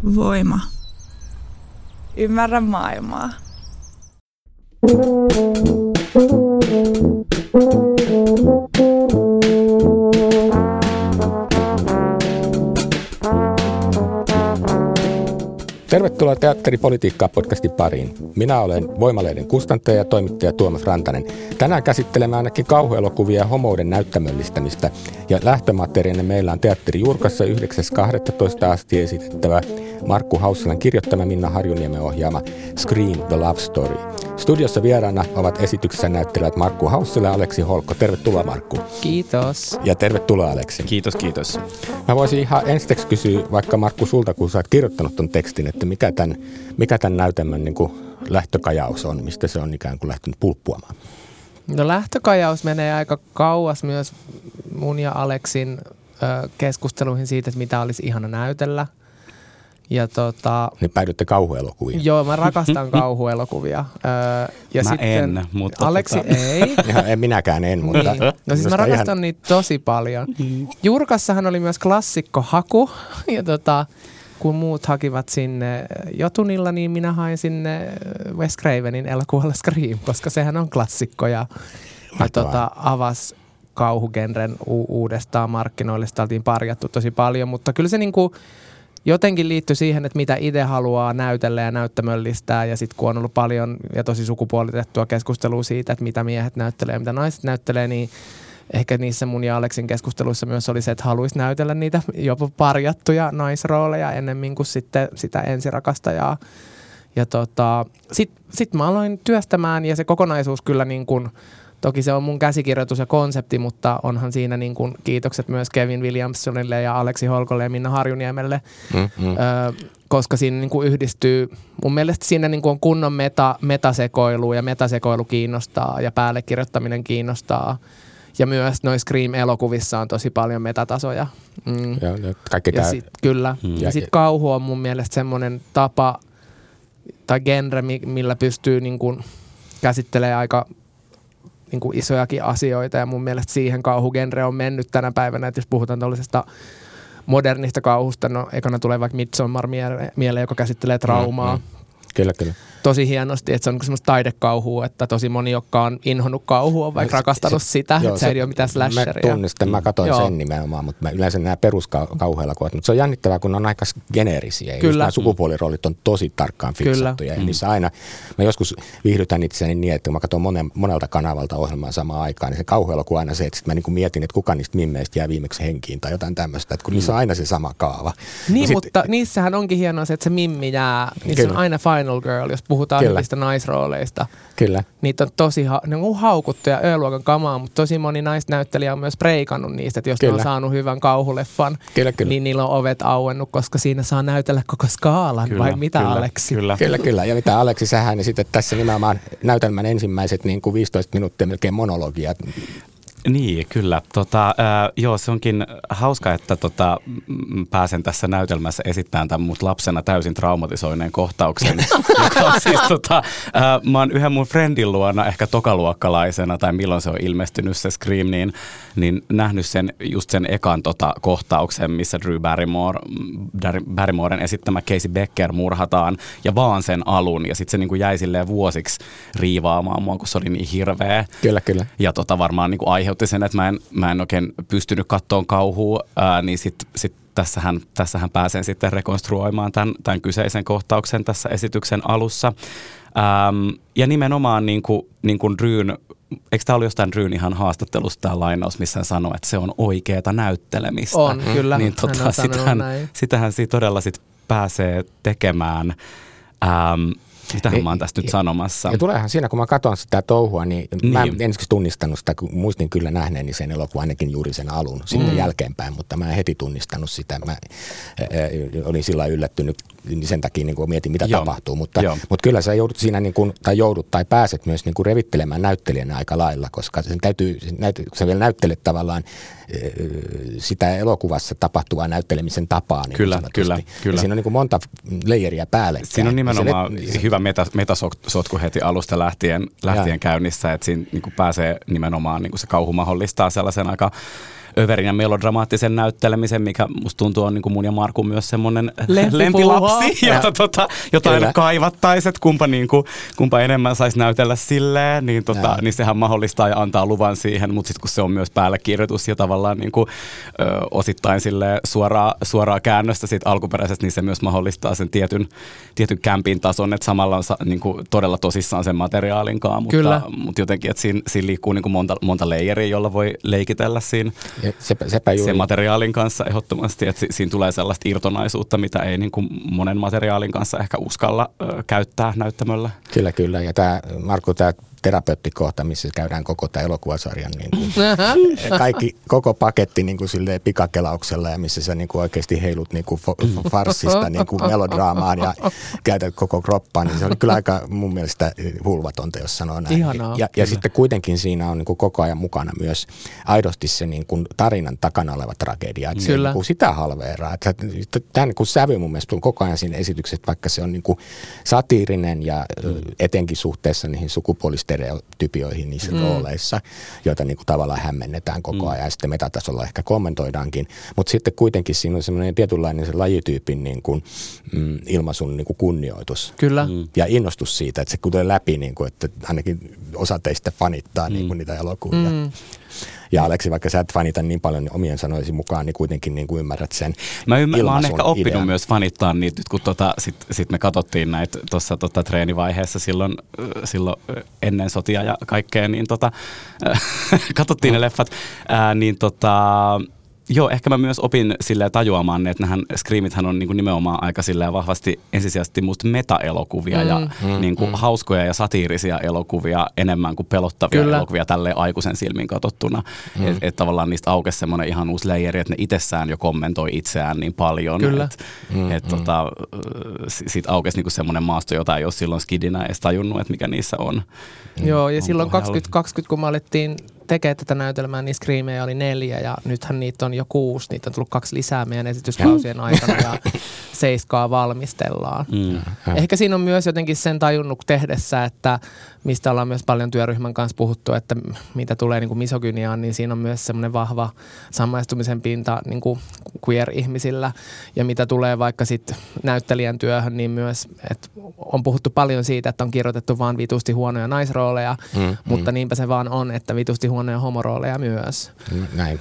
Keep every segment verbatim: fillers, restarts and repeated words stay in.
Voima. Ymmärrä maailmaa. Tervetuloa Teatteripolitiikkaa podcastin pariin. Minä olen Voima-lehden kustantaja ja toimittaja Tuomas Rantanen. Tänään käsittelemme ainakin kauhuelokuvia ja homouden näyttämöllistämistä. Ja lähtömateriaalina meillä on Teatteri Jurkassa yhdeksäs kahdestoista asti esitettävä Markku Hausselan kirjoittama Minna Harjuniemen ohjaama Scream the Love Story. Studiossa vieraana ovat esityksessä näyttelevät Markku Haussela ja Aleksi Holkko. Tervetuloa Markku. Kiitos. Ja tervetuloa Aleksi. Kiitos, kiitos. Mä voisin ihan ensiksi kysyä vaikka Markku sulta, kun sä oot kirjoittanut ton tekstin, että mikä tämän, mikä tämän näytelmän niin kuin lähtökajaus on, mistä se on ikään kuin lähtenyt pulppuamaan? No lähtökajaus menee aika kauas myös mun ja Aleksin ö, keskusteluihin siitä, että mitä olisi ihana näytellä. Ja tota, niin päädytte kauhuelokuviin. Joo, mä rakastan kauhuelokuvia. Öö, ja mä sitten en, mutta... Aleksi tota... ei. Ihan, en minäkään en, mutta... Niin. No siis mä rakastan ihan... niitä tosi paljon. Jurkassahan oli myös klassikkohaku. Ja tota, kun muut hakivat sinne Jotunilla, niin minä hain sinne Wes Cravenin elokuvalle Scream, koska sehän on klassikko ja, ja tota, avasi kauhugenren u- uudestaan markkinoille. Sitä oltiin parjattu tosi paljon, mutta kyllä se niinku... jotenkin liittyy siihen, että mitä itse haluaa näytellä ja näyttämöllistää. Ja sitten kun on ollut paljon ja tosi sukupuolitettua keskustelua siitä, että mitä miehet näyttelee ja mitä naiset näyttelee, niin ehkä niissä mun ja Aleksin keskusteluissa myös oli se, että haluaisi näytellä niitä jopa parjattuja naisrooleja ennemmin kuin sitten sitä ensirakastajaa. Ja tota, sitten sit mä aloin työstämään ja se kokonaisuus kyllä niin kuin... Toki se on mun käsikirjoitus ja konsepti, mutta onhan siinä niin kuin kiitokset myös Kevin Williamsonille ja Aleksi Holkolle ja Minna Harjuniemelle, mm, mm. Ö, koska siinä niin kuin yhdistyy, mun mielestä siinä niin kuin on kunnon meta, metasekoilu ja metasekoilu kiinnostaa ja päällekirjoittaminen kiinnostaa. Ja myös noissa Scream-elokuvissa on tosi paljon metatasoja. Mm. Ja, ja, kaikki ja tää... sit, kyllä. Mm. Ja sitten kauhu on mun mielestä semmoinen tapa tai genre, millä pystyy niin kuin käsittelemään aika... niin kuin isojakin asioita ja mun mielestä siihen kauhugenre on mennyt tänä päivänä, että jos puhutaan tällaisesta modernista kauhusta, no ekana tulee vaikka Midsommar mieleen, joka käsittelee traumaa. Mm, mm. Kyllä, kyllä. Tosi hienosti, että se on semmoista taidekauhua, että tosi moni, joka on inhonnut kauhua, on vaikka se, rakastanut se, sitä, joo, että se, se ei ole mitään slasheria. Mä tunnistan, mä katsoin joo. sen nimenomaan, mutta mä yleensä nämä peruskauhuelokuvat, mutta se on jännittävää, kun ne on aika geneerisiä. Kyllä. Nämä sukupuoliroolit on tosi tarkkaan fiksattuja. Ja mm. niissä aina, mä joskus viihdytän itseäni niin, että kun mä katson monen, monelta kanavalta ohjelmaa samaan aikaan, niin se kauhuelokuva aina se, että sit mä niin mietin, että kuka niistä mimmeistä jää viimeksi henkiin tai jotain tämmöistä, että kun mm. niissä on aina se sama kaava. Niin, sit, mutta niissähän onkin hienoa se, että se mimmi jää, niissä kyllä. on aina final girl, jos puhutaan Kyllä. hyvistä naisrooleista. Kyllä. Niitä on tosi ha- ne on haukuttu ja Ö-luokan kamaa, mutta tosi moni naisnäyttelijä on myös preikannut niistä, että jos kyllä. ne on saanut hyvän kauhuleffan, kyllä, kyllä. niin niillä on ovet auennut, koska siinä saa näytellä koko skaalan, kyllä, vai mitä kyllä, Aleksi? Kyllä. kyllä, kyllä. Ja mitä Aleksi, sähän niin sitten tässä nimenomaan näytelmän ensimmäiset niin kuin viisitoista minuuttia melkein monologia. Niin, kyllä. Tota, äh, joo, se onkin hauska, että tota, m- pääsen tässä näytelmässä esittämään tämän mut lapsena täysin traumatisoineen kohtauksen. joka on siis, tota, äh, mä oon yhden mun friendin luona, ehkä tokaluokkalaisena, tai milloin se on ilmestynyt se Scream, niin, niin nähnyt sen, just sen ekan tota, kohtauksen, missä Drew Barrymore, Barrymoren esittämä Casey Becker murhataan, ja vaan sen alun, ja sitten se niinku jäi silleen vuosiksi riivaamaan mua, kun se oli niin hirveä. Kyllä, kyllä. Ja tota, varmaan niinku aihe sen, että mä en, mä en oikein pystynyt kattoon kauhua, ää, niin sitten sit tässähän, tässähän pääsen sitten rekonstruoimaan tämän, tämän kyseisen kohtauksen tässä esityksen alussa. Ähm, ja nimenomaan niin kuin, niin kuin Drewn, eikö tämä ollut jostain Drewn ihan haastattelusta tämä lainaus, missä hän sanoi, että se on oikeata näyttelemistä. On, kyllä. Niin, tota, hän on sitähän, näin. sitähän siitä todella sit pääsee tekemään. Ähm, Mitähän mä oon tästä nyt sanomassa? Ja tuleehan siinä, kun mä katson sitä touhua, niin, niin. mä en ensiksi tunnistanut sitä, kun muistin kyllä nähneeni sen elokuvan ainakin juuri sen alun sitten mm. jälkeenpäin, mutta mä en heti tunnistanut sitä. Mä ä, olin sillä yllättynyt niin sen takia, niin kun mietin, mitä Joo. tapahtuu. Mutta, mutta kyllä sä joudut siinä, niin kun, tai joudut tai pääset myös niin kun revittelemään näyttelijänä aika lailla, koska sen täytyy, sä vielä näyttelet tavallaan sitä elokuvassa tapahtuvaa näyttelemisen tapaa. Niin kyllä, kyllä, kyllä. Ja siinä on niin kuin monta leijeriä päällekkäin. Siinä on nimenomaan se, hyvä meta, metasotku heti alusta lähtien, lähtien käynnissä, että siinä niin kuin pääsee nimenomaan, niin kuin se kauhu mahdollistaa sellaisen aika överin ja melodramaattisen näyttelemisen, mikä musta tuntuu on niin kuin mun ja Markun myös semmoinen Lempipuuhaa. lempilapsi, jota, tota, jota aina kaivattaisiin, että kumpa, niin kuin, kumpa enemmän saisi näytellä silleen, niin, tota, niin sehän mahdollistaa ja antaa luvan siihen, mutta sitten kun se on myös päällekirjoitus ja tavallaan niin kuin, ö, osittain suoraa, suoraa käännöstä siitä alkuperäisestä, niin se myös mahdollistaa sen tietyn, tietyn kämpin tason, että samalla on niin kuin, todella tosissaan sen materiaalinkaan, mutta, mutta jotenkin, että siinä, siinä liikkuu niin kuin monta, monta leijeriä, jolla voi leikitellä siinä sepä, sepä sen materiaalin kanssa ehdottomasti, että si, siinä tulee sellaista irtonaisuutta, mitä ei niin kuin monen materiaalin kanssa ehkä uskalla ö, käyttää näyttämöllä. Kyllä, kyllä. Ja tämä, Markku, tämä terapeuttikohta, missä käydään koko tämä elokuvasarjan niin kuin, kaikki, koko paketti niin kuin silleen pikakelauksella ja missä sä niin kuin oikeasti heilut niin kuin farssista niin kuin melodraamaan ja käytät koko kroppaan, niin se oli kyllä aika mun mielestä hulvatonta, jos sanoo näin. Ihanaa. Ja, ja sitten kuitenkin siinä on niin kuin koko ajan mukana myös aidosti se niin kuin tarinan takana oleva tragedia, että se ei niin kuin sitä halveeraa. Tämä niin kuin sävy mun mielestä on koko ajan siinä esityksessä, vaikka se on niin kuin satiirinen ja mm. etenkin suhteessa niihin sukupuolisten stereotypioihin niissä mm. rooleissa, joita niin kuin tavallaan hämmennetään koko ajan mm. ja sitten metatasolla ehkä kommentoidaankin, mutta sitten kuitenkin siinä on semmoinen tietynlainen se lajityypin niin kuin, mm, ilmaisun niin kuin kunnioitus. Kyllä. Mm. Ja innostus siitä, että se kuten läpi, niin kuin, että ainakin osa teistä fanittaa mm. niin kuin niitä elokuvia. Mm. Ja Aleksi, vaikka sä et fanita niin paljon niin omien sanoisi mukaan, niin kuitenkin niin kuin ymmärrät sen Mä, ymmär, mä oon ehkä oppinut idean. myös fanittaa niitä, kun tota, sitten sit me katsottiin näitä tuossa tota, treenivaiheessa silloin, silloin ennen sotia ja kaikkea, niin tota, katsottiin no. ne leffat, ää, niin tota... Joo, ehkä mä myös opin silleen tajuamaan, että nämähän Screamithän on niinku nimenomaan aika silleen vahvasti ensisijaisesti musta meta-elokuvia mm, ja mm, niinku mm. hauskoja ja satiirisia elokuvia enemmän kuin pelottavia Kyllä. elokuvia tälleen aikuisen silmin katsottuna. Mm. Että et tavallaan niistä aukesi semmoinen ihan uusi leijeri, että ne itsessään jo kommentoi itseään niin paljon. Että mm, et, mm. tota, siitä aukesi niinku semmoinen maasto, jota ei ole silloin skidinä edes tajunnut, että mikä niissä on. Mm. Joo, ja on silloin kaksituhattakaksikymmentä, kun me alettiin tekee tätä näytelmää, niin Screameja oli neljä ja nythän niitä on jo kuusi. Niitä on tullut kaksi lisää meidän esityskausien aikana ja seiskaa valmistellaan. Mm. Ehkä siinä on myös jotenkin sen tajunnut tehdessä, että mistä ollaan myös paljon työryhmän kanssa puhuttu, että mitä tulee niin kuin misogyniaan, niin siinä on myös semmoinen vahva samaistumisen pinta niin kuin queer-ihmisillä. Ja mitä tulee vaikka sitten näyttelijän työhön, niin myös, että on puhuttu paljon siitä, että on kirjoitettu vaan vitusti huonoja naisrooleja, mm, mutta mm. niinpä se vaan on, että vitusti huonoja homorooleja myös. Näin.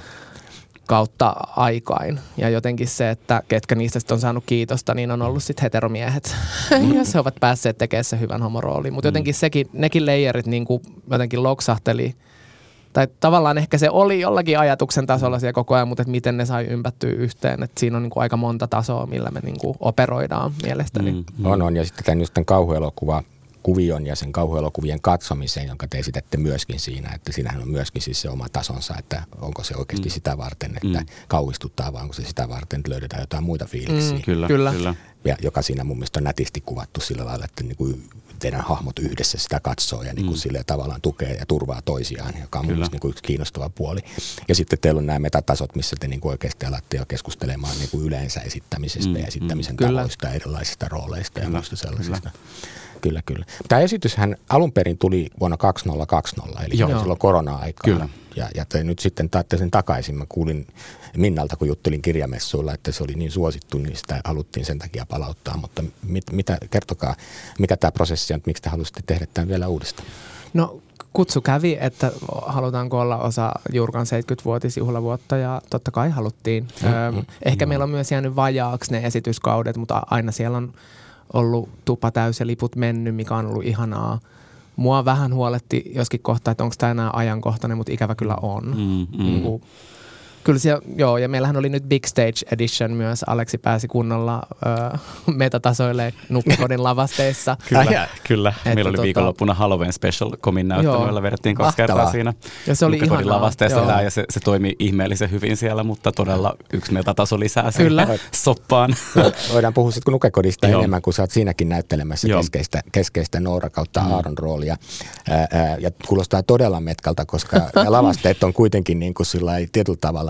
Kautta aikain. Ja jotenkin se, että ketkä niistä on saanut kiitosta, niin on ollut sitten heteromiehet, mm. jos he ovat päässeet tekemään se hyvän homoroolin. Mutta jotenkin sekin, nekin leijerit niin kuin jotenkin loksahteli. Tai tavallaan ehkä se oli jollakin ajatuksen tasolla siellä koko ajan, mutta että miten ne sai ympättyä yhteen. Että siinä on niin kuin aika monta tasoa, millä me niin kuin operoidaan mielestäni. Mm. Mm. On, on. Ja sitten tämän just tämän kauhuelokuva kuvion ja sen kauhuelokuvien katsomiseen, jonka te esitätte myöskin siinä, että siinähän on myöskin siis se oma tasonsa, että onko se oikeasti mm. sitä varten, että mm. kauhistuttaa, vai onko se sitä varten, että löydetään jotain muita fiiliksiä. Mm, kyllä, kyllä. kyllä. Ja joka siinä mun mielestä on nätisti kuvattu sillä lailla, että niin kuin teidän hahmot yhdessä sitä katsoo ja niin kuin mm. sille tavallaan tukee ja turvaa toisiaan, joka on mun mielestä niin kuin yksi kiinnostava puoli. Ja sitten teillä on nämä metatasot, missä te niin kuin oikeasti alatte jo keskustelemaan niin kuin yleensä esittämisestä mm. ja esittämisen mm. tavoista, erilaisista rooleista ja muista sellaisista. Kyllä. Kyllä, kyllä. Tämä esityshän alun perin tuli vuonna kaksituhattakaksikymmentä, eli Joo. silloin korona-aikaan. Kyllä. Ja, ja te nyt sitten taatte sen takaisin. Mä kuulin Minnalta, kun juttelin kirjamessuilla, että se oli niin suosittu, niin sitä haluttiin sen takia palauttaa. Mutta mit, mitä, kertokaa, mikä tämä prosessi on, miksi te halusitte tehdä tämän vielä uudestaan? No kutsu kävi, että halutaanko olla osa Jurkan seitsemänkymmenvuotisjuhlavuotta ja totta kai haluttiin. Mm-hmm. Ö, ehkä mm-hmm. meillä on myös jäänyt vajaaksi ne esityskaudet, mutta aina siellä on ollut tupa täys ja liput mennyt, mikä on ollut ihanaa. Mua vähän huoletti joskin kohtaa, että onko tämä enää ajankohtainen, mutta ikävä kyllä on. Mm, mm. Niin kuin, kyllä siellä, joo, ja meillähän oli nyt Big Stage Edition myös. Aleksi pääsi kunnolla ö, metatasoille Nukkekodin lavasteissa. Kyllä, kyllä. Että meillä oli tota, viikonloppuna Halloween Special Komin näyttämö, jolla vedettiin kaksi kertaa siinä ja se oli Nukkekodin lavasteessa tää, ja se, se toimi ihmeellisen hyvin siellä, mutta todella yksi metataso lisää kyllä. soppaan. Voidaan puhua sitten Nukkekodista enemmän, kun sä oot siinäkin näyttelemässä keskeistä, keskeistä Noora kautta mm. Aaron roolia. Ää, ää, ja kuulostaa todella metkalta, koska lavasteet on kuitenkin niin kuin sillä tietyllä tavalla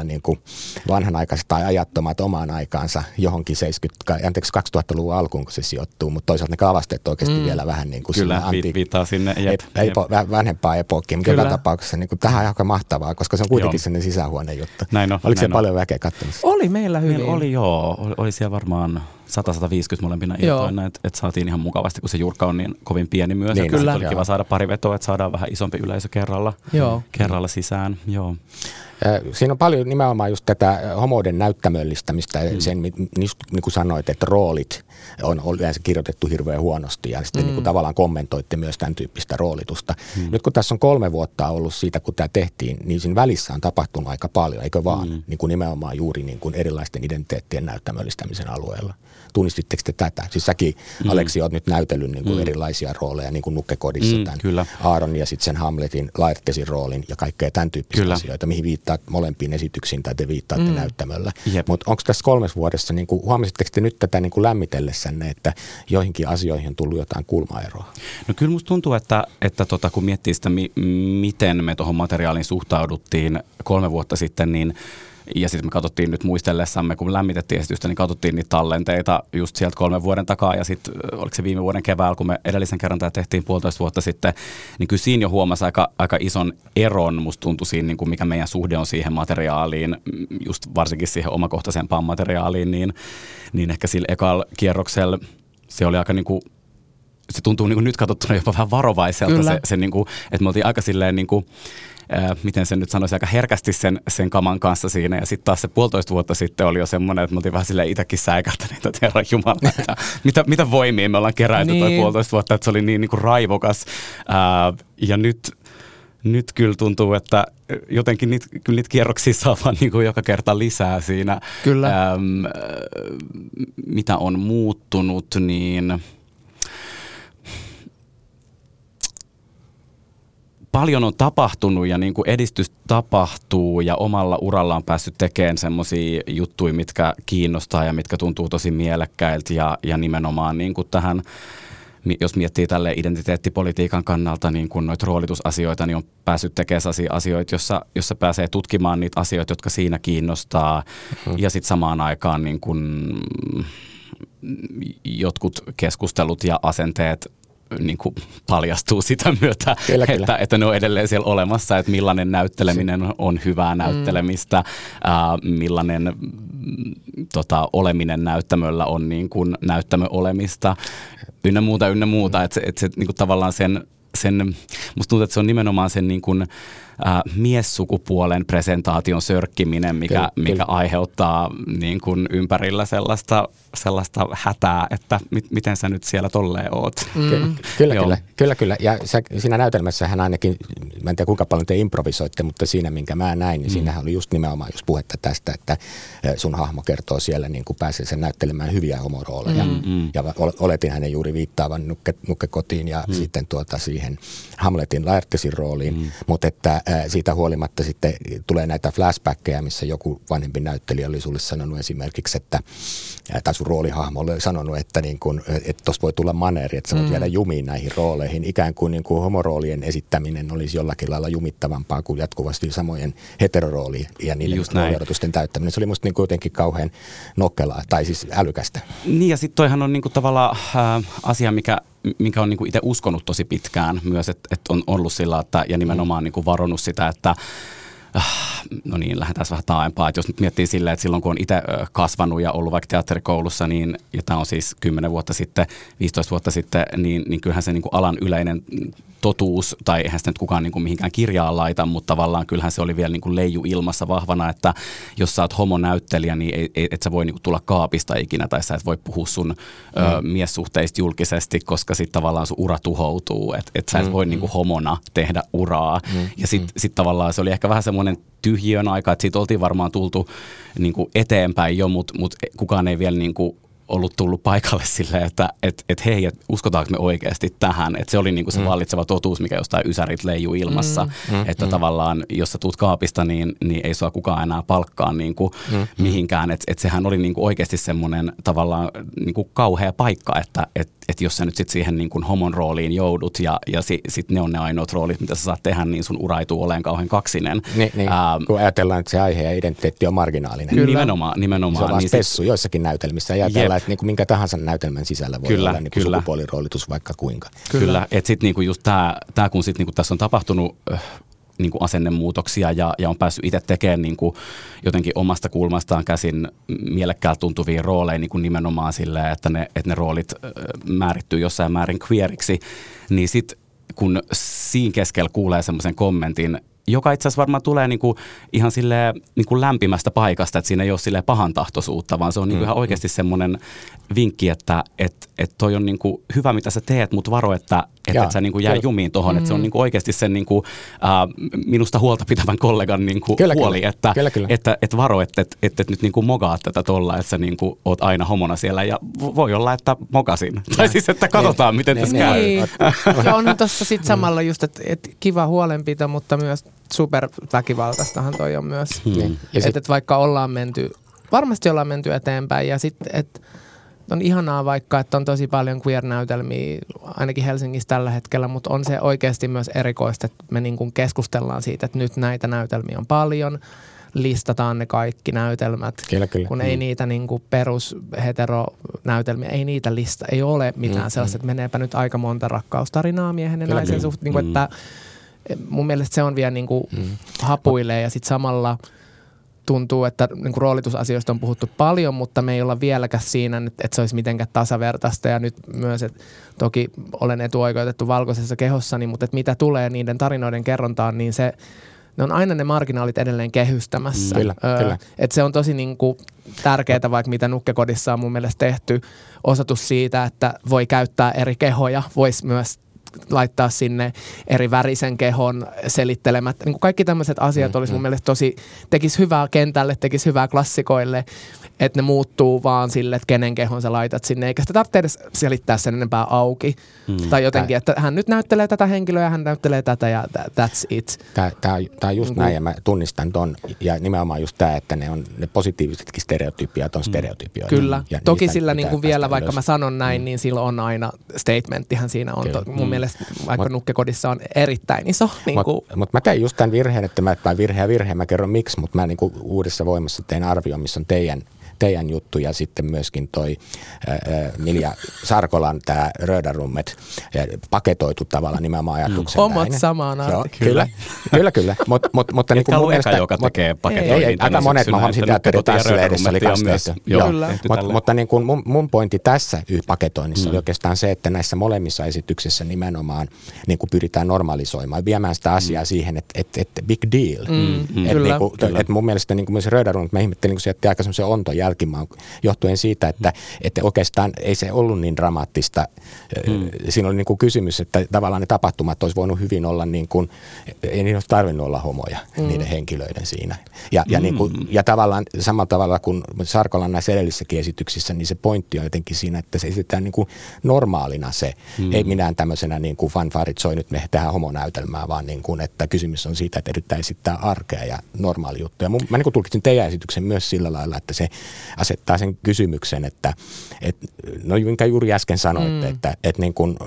tavalla niin kuin vanhanaikaiset tai ajattomat omaan aikaansa johonkin seitsemänkymmentä, anteeksi kaksituhattaluvun alkuun, kun se sijoittuu, mutta toisaalta ne kavasteet oikeasti mm. vielä vähän niin kuin kyllä, antiik- viittaa sinne. Jep, ei, epo, jep. vanhempaa epookkiin, mutta joka tapauksessa niin kuin, tähän on aika mahtavaa, koska se on kuitenkin sellainen sisähuoneen juttu. Näin on, Oliko näin se on. paljon väkeä katsomassa? Oli meillä hyvin. Meillä oli joo, oli, oli siellä varmaan sata sataviisikymmentä molempina iltoina, että et saatiin ihan mukavasti, kun se Jurkka on niin kovin pieni myös. Niin, kyllä. Oli joo. kiva saada pari vetoa, että saadaan vähän isompi yleisö kerralla, joo. kerralla sisään. Joo. Siinä on paljon nimenomaan just tätä homoiden näyttämöllistämistä, mm. sen, niin kuin sanoit, että roolit on yleensä kirjoitettu hirveän huonosti ja sitten mm. niin kuin tavallaan kommentoitte myös tämän tyyppistä roolitusta. Mm. Nyt kun tässä on kolme vuotta ollut siitä, kun tämä tehtiin, niin siinä välissä on tapahtunut aika paljon, eikö vaan? Mm. Niin kuin nimenomaan juuri niin kuin erilaisten identiteettien näyttämöllistämisen alueella. Tunnistitteko te tätä? Siis säkin, mm. Aleksi, olet nyt näytellyt niin kuin mm. erilaisia rooleja, niin kuin Nukkekodissa mm, tämän kyllä. Aaron ja sitten sen Hamletin, Laertesin roolin ja kaikkea tämän tyyppistä kyllä. asioita, mihin viittaa molempiin esityksiin tai te viittaatte mm. näyttämöllä. Mutta onko tässä kolmes vuodessa, niin kuin, huomasitteko te nyt tätä niin kuin lämmitellessänne, että joihinkin asioihin on tullut jotain kulmaeroa? No kyllä musta tuntuu, että, että tota, kun miettii sitä, mi- miten me tuohon materiaaliin suhtauduttiin kolme vuotta sitten, niin ja sitten me katsottiin nyt muistellessamme, kun lämmitettiin esitystä, niin katsottiin niitä tallenteita just sieltä kolmen vuoden takaa. Ja sitten oliko se viime vuoden keväällä, kun me edellisen kerran tämä tehtiin puolitoista vuotta sitten, niin kyllä siinä jo huomasi aika, aika ison eron, musta tuntui siinä, niin kuin mikä meidän suhde on siihen materiaaliin, just varsinkin siihen omakohtaisempaan materiaaliin, niin, niin ehkä sillä ekalla kierroksella se oli aika niin kuin, se tuntuu niin kuin nyt katsottuna jopa vähän varovaiselta, se, se niin kuin, että me oltiin aika silleen niin kuin, Äh, miten sen nyt sanoisi, aika herkästi sen, sen kaman kanssa siinä. Ja sitten taas se puolitoista vuotta sitten oli jo semmoinen, että me oltiin vähän silleen itsekin säikähtäneet, että herra jumala, että mitä, mitä voimia me ollaan keräilty niin. toi puolitoista vuotta, että se oli niin, niin kuin raivokas. Äh, ja nyt, nyt kyllä tuntuu, että jotenkin niitä, kyllä niitä kierroksia saa vaan niin kuin joka kerta lisää siinä. Kyllä. Ähm, mitä on muuttunut, niin paljon on tapahtunut ja niin kuin edistys tapahtuu ja omalla uralla on päässyt tekemään semmoisia juttuja, mitkä kiinnostaa ja mitkä tuntuu tosi mielekkäiltä ja, ja nimenomaan niin kuin tähän, jos miettii tälle identiteettipolitiikan kannalta niin kuin noita roolitusasioita, niin on päässyt tekemään asioita, jossa, jossa pääsee tutkimaan niitä asioita, jotka siinä kiinnostaa hmm. ja sitten samaan aikaan niin kuin jotkut keskustelut ja asenteet niin kuin paljastuu sitä myötä, kyllä, että, kyllä. että ne on edelleen siellä olemassa, että millainen näytteleminen on hyvää näyttelemistä, mm. äh, millainen tota, oleminen näyttämöllä on niin kuin näyttämö olemista, ynnä muuta, ynnä muuta, mm. että se, että se niin kuin tavallaan sen, sen, musta tuntuu, että se on nimenomaan sen niin kuin Äh, miessukupuolen presentaation sörkkiminen, mikä, kyllä, mikä kyllä. aiheuttaa niin kuin ympärillä sellaista, sellaista hätää, että mit, miten sä nyt siellä tolleen oot. Mm. Ky- kyllä, kyllä, kyllä, kyllä. Ja sä, siinä näytelmässähän ainakin, mä en tiedä kuinka paljon te improvisoitte, mutta siinä minkä mä näin, niin mm. siinähän oli just nimenomaan just puhetta tästä, että sun hahmo kertoo siellä, niin kuin pääsee sen näyttelemään hyviä homorooleja. Mm. Ja oletin hänen juuri viittaavan nukke, Nukkekotiin ja mm. sitten tuota siihen Hamletin Laertesin rooliin, mm. mutta että siitä huolimatta sitten tulee näitä flashbackkejä, missä joku vanhempi näyttelijä oli sulle sanonut esimerkiksi, että tai sun roolihahmo oli sanonut, että niin kun, että tosta voi tulla maneeri, että sä voit mm. jäädä jumiin näihin rooleihin. Ikään kuin, niin kuin homoroolien esittäminen olisi jollakin lailla jumittavampaa kuin jatkuvasti samojen heteroroolien ja niiden rooliodotusten täyttäminen. Se oli musta niin kuin jotenkin kauhean nokkelaa tai siis älykästä. Niin ja sitten toihan on niin kuin tavallaan äh, asia, mikä minkä on niinku itse uskonut tosi pitkään myös, että et on ollut sillä, että, ja nimenomaan niinku varonnut sitä, että no niin, lähdetään vähän taaempaa. Että jos nyt miettii silleen, että silloin kun on itse kasvanut ja ollut vaikka teatterikoulussa, niin, ja tämä on siis kymmenen vuotta sitten, viisitoista vuotta sitten, niin, niin kyllähän se niin kuin alan yleinen totuus, tai eihän sitä nyt kukaan niin kuin mihinkään kirjaan laita, mutta tavallaan kyllähän se oli vielä niin kuin leiju ilmassa vahvana, että jos sä oot homonäyttelijä, niin ei, ei, et sä voi niin kuin tulla kaapista ikinä, tai sä et voi puhua sun mm. ö, miessuhteista julkisesti, koska sitten tavallaan sun ura tuhoutuu, että et sä et voi mm. niin kuin homona tehdä uraa. Mm. Ja sitten mm. sit tavallaan se oli ehkä vähän semmoinen tyhjiön aika, että siitä oltiin varmaan tultu niin kuin eteenpäin jo, mutta mut kukaan ei vielä niin kuin ollut tullut paikalle silleen, että et, et hei, et uskotaanko me oikeasti tähän. Että se oli niinku se mm. vallitseva totuus, mikä jostain ysärit leijuu ilmassa. Mm. Että mm. tavallaan, jos sä tuut kaapista, niin, niin ei sua kukaan enää palkkaa niinku mm. mihinkään. Että et sehän oli niinku oikeasti semmoinen tavallaan niinku kauhea paikka, että et, et jos sä nyt sit siihen niinku homon rooliin joudut ja, ja si, sit ne on ne ainoat roolit, mitä sä saat tehdä, niin sun ura ei tule olemaan kauhean kaksinen. Niin, niin. Ähm, kun ajatellaan, että se aihe ja identiteetti on marginaalinen. Kyllä. Nimenomaan. nimenomaan. Se on vaan niin spessu sit joissakin näytelmissä. Ja ajatellaan, että niinku minkä tahansa näytelmän sisällä voi kyllä, olla niinku sukupuoliroolitus vaikka kuinka. Kyllä, kyllä. Että sitten niinku just tämä, kun sit niinku tässä on tapahtunut äh, niinku asennemuutoksia ja, ja on päässyt itse tekemään niinku jotenkin omasta kulmastaan käsin mielekkäältä tuntuvia rooleja niinku nimenomaan silleen, että ne, että ne roolit äh, määrittyy jossain määrin queeriksi, niin sitten kun siinä keskellä kuulee semmoisen kommentin, joka itse asiassa varmaan tulee niinku ihan silleen niinku lämpimästä paikasta, että siinä ei ole silleen pahantahtoisuutta, vaan se on niinku mm, ihan oikeasti semmoinen vinkki, että et, et toi on niinku hyvä, mitä sä teet, mutta varo, että et, et sä niinku jää jumiin tohon. Mm. Että se on niinku oikeasti sen niinku, äh, minusta huolta pitävän kollegan niinku kyllä, huoli, kyllä. että Kyllä, kyllä. et, et varo, että et, et, et nyt niinku mogaat tätä tolla, että sä niinku oot aina homona siellä ja voi olla, että mokasin. Tai siis, että katsotaan, miten tässä käy. Niin. Ja on tuossa sitten samalla just, että et kiva huolenpito, mutta myös superväkivaltaistahan toi on myös. Hmm. Että et vaikka ollaan menty, varmasti ollaan menty eteenpäin ja sitten, että on ihanaa vaikka, että on tosi paljon queer-näytelmiä, ainakin Helsingissä tällä hetkellä, mutta on se oikeasti myös erikoista, että me niin kuin keskustellaan siitä, että nyt näitä näytelmiä on paljon, listataan ne kaikki näytelmät, kyllä, kyllä. kun mm. ei niitä niin kuin perus heteronäytelmiä, ei niitä lista, ei ole mitään mm, sellaista, mm. että meneepä nyt aika monta rakkaustarinaa miehen ja naisen suhteen, niin että mun mielestä se on vielä niin kuin mm. hapuilee ja sitten samalla tuntuu, että niin kuin roolitusasioista on puhuttu paljon, mutta me ei olla vieläkään siinä, että se olisi mitenkään tasavertaista ja nyt myös, että toki olen etuoikeutettu valkoisessa kehossani, mutta että mitä tulee niiden tarinoiden kerrontaan, niin se ne on aina ne marginaalit edelleen kehystämässä. Kyllä, öö, kyllä. Että se on tosi niin kuin tärkeää, vaikka mitä Nukkekodissa on mun mielestä tehty, osoitus siitä, että voi käyttää eri kehoja, voisi myös laittaa sinne eri värisen kehon selittelemät. Niin kuin kaikki tämmöiset asiat mm, olisi mun mm. mielestä tosi, tekisi hyvää kentälle, tekisi hyvää klassikoille, että ne muuttuu vaan sille, että kenen kehon sä laitat sinne, eikä sitä tarvitse edes selittää sen enempää auki. Mm. Tai jotenkin, että hän nyt näyttelee tätä henkilöä ja hän näyttelee tätä ja that's it. Tämä, tämä, tämä on just mm. näin ja mä tunnistan ton ja nimenomaan just tämä, että ne on ne positiivisetkin stereotypiat on stereotypioita. Kyllä. Ja toki sillä niin kuin vielä, vaikka ylös. Mä sanon näin, mm. niin sillä on aina statementtihan siinä on. To, mun mm. mielestä vaikka mut, Nukkekodissa on erittäin iso. Niin mutta mut mä tein just tämän virheen, että mä, mä virhe ja virhe, mä kerron miksi, mutta mä niin kuin uudessa voimassa tein arvion, missä on teidän teidän juttu ja sitten myöskin toi ää, Milja Sarkolan tämä Rödarrummet paketoitu tavallaan nimenomaan ajatuksen. Mm. Omat samaan artikkeleen. Kyllä, kyllä, kyllä. Mut, mut, mutta niin kuin mun mielestä, joka tekee paketoinnin. Aika monet, mä huomasin teatteri tässä lehdessä oli kasteessa. Mutta, mutta niin kuin mun, mun pointti tässä paketoinnissa mm. oli oikeastaan se, että näissä molemmissa esityksissä nimenomaan niin kuin pyritään normalisoimaan, viemään sitä asiaa mm. siihen, että et, et big deal. Mm. Et kyllä, niin kuin, kyllä. Et mun mielestä niin kuin myös Rödarrummet, mä ihmettelin, kun se jätti aika semmoisen onton jälkimaan, johtuen siitä, että, että oikeastaan ei se ollut niin dramaattista. Mm. Siinä oli niin kuin kysymys, että tavallaan ne tapahtumat olisi voinut hyvin olla niin kuin, ei niin olisi tarvinnut olla homoja mm. niiden henkilöiden siinä. Ja, ja, mm. niin kuin, ja tavallaan samalla tavalla kuin Sarkolan näissä edellisissäkin esityksissä, niin se pointti on jotenkin siinä, että se esitetään niin kuin normaalina se. Mm. Ei minään tämmöisenä niin kuin fanfarit soi nyt me tehdään homonäytelmää, vaan niin kuin, että kysymys on siitä, että yrittää esittää arkea ja normaali juttuja. Mä niin kuin tulkitsin teidän esityksen myös sillä lailla, että se asettaa sen kysymyksen, että et, no minkä juuri äsken sanoitte, mm. että et niin kun,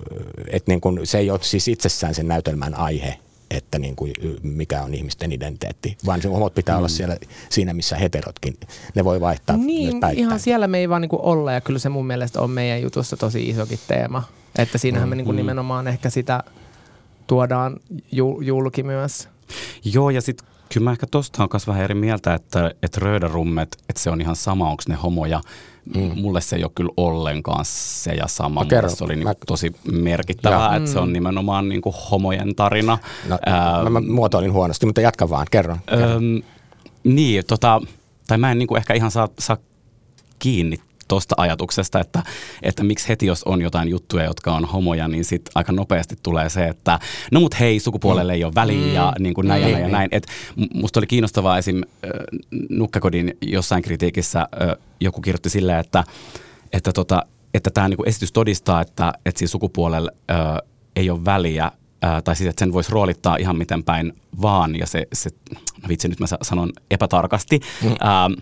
et niin kun se ei ole siis itsessään sen näytelmän aihe, että niin kuin mikä on ihmisten identiteetti, vaan se homot pitää mm. olla siellä siinä, missä heterotkin. Ne voi vaihtaa niin, myös ihan siellä me ei vaan niin kuin olla ja kyllä se mun mielestä on meidän jutussa tosi isokin teema. Että siinähän mm. me niin kuin nimenomaan ehkä sitä tuodaan julki myös. Joo ja sitten kyllä mä ehkä tosta on myös vähän eri mieltä, että, että Rödarrummet, että se on ihan sama, onko ne homoja. Mm. Mulle se ei ole kyllä ollenkaan se ja sama. No, se oli niin mä... tosi merkittävää, ja. Että mm. se on nimenomaan niin kuin homojen tarina. No, Ää, mä muotoilin huonosti, mutta jatka vaan, kerro. kerro. Öm, niin, tota, tai mä en niin kuin ehkä ihan saa, saa kiinni tuosta ajatuksesta, että, että miksi heti jos on jotain juttuja, jotka on homoja, niin sitten aika nopeasti tulee se, että no mut hei, sukupuolelle mm. ei ole väliä mm. ja niin kuin näin mm. ja näin ja näin. Et musta oli kiinnostavaa esim. Nukkekodin jossain kritiikissä joku kirjoitti silleen, että että, tota, että tämä niinku esitys todistaa, että, että siinä sukupuolella ö, ei ole väliä, ö, tai siis, että sen voisi roolittaa ihan miten päin vaan, ja se, se no vitsi, nyt mä sanon epätarkasti, mm. ö,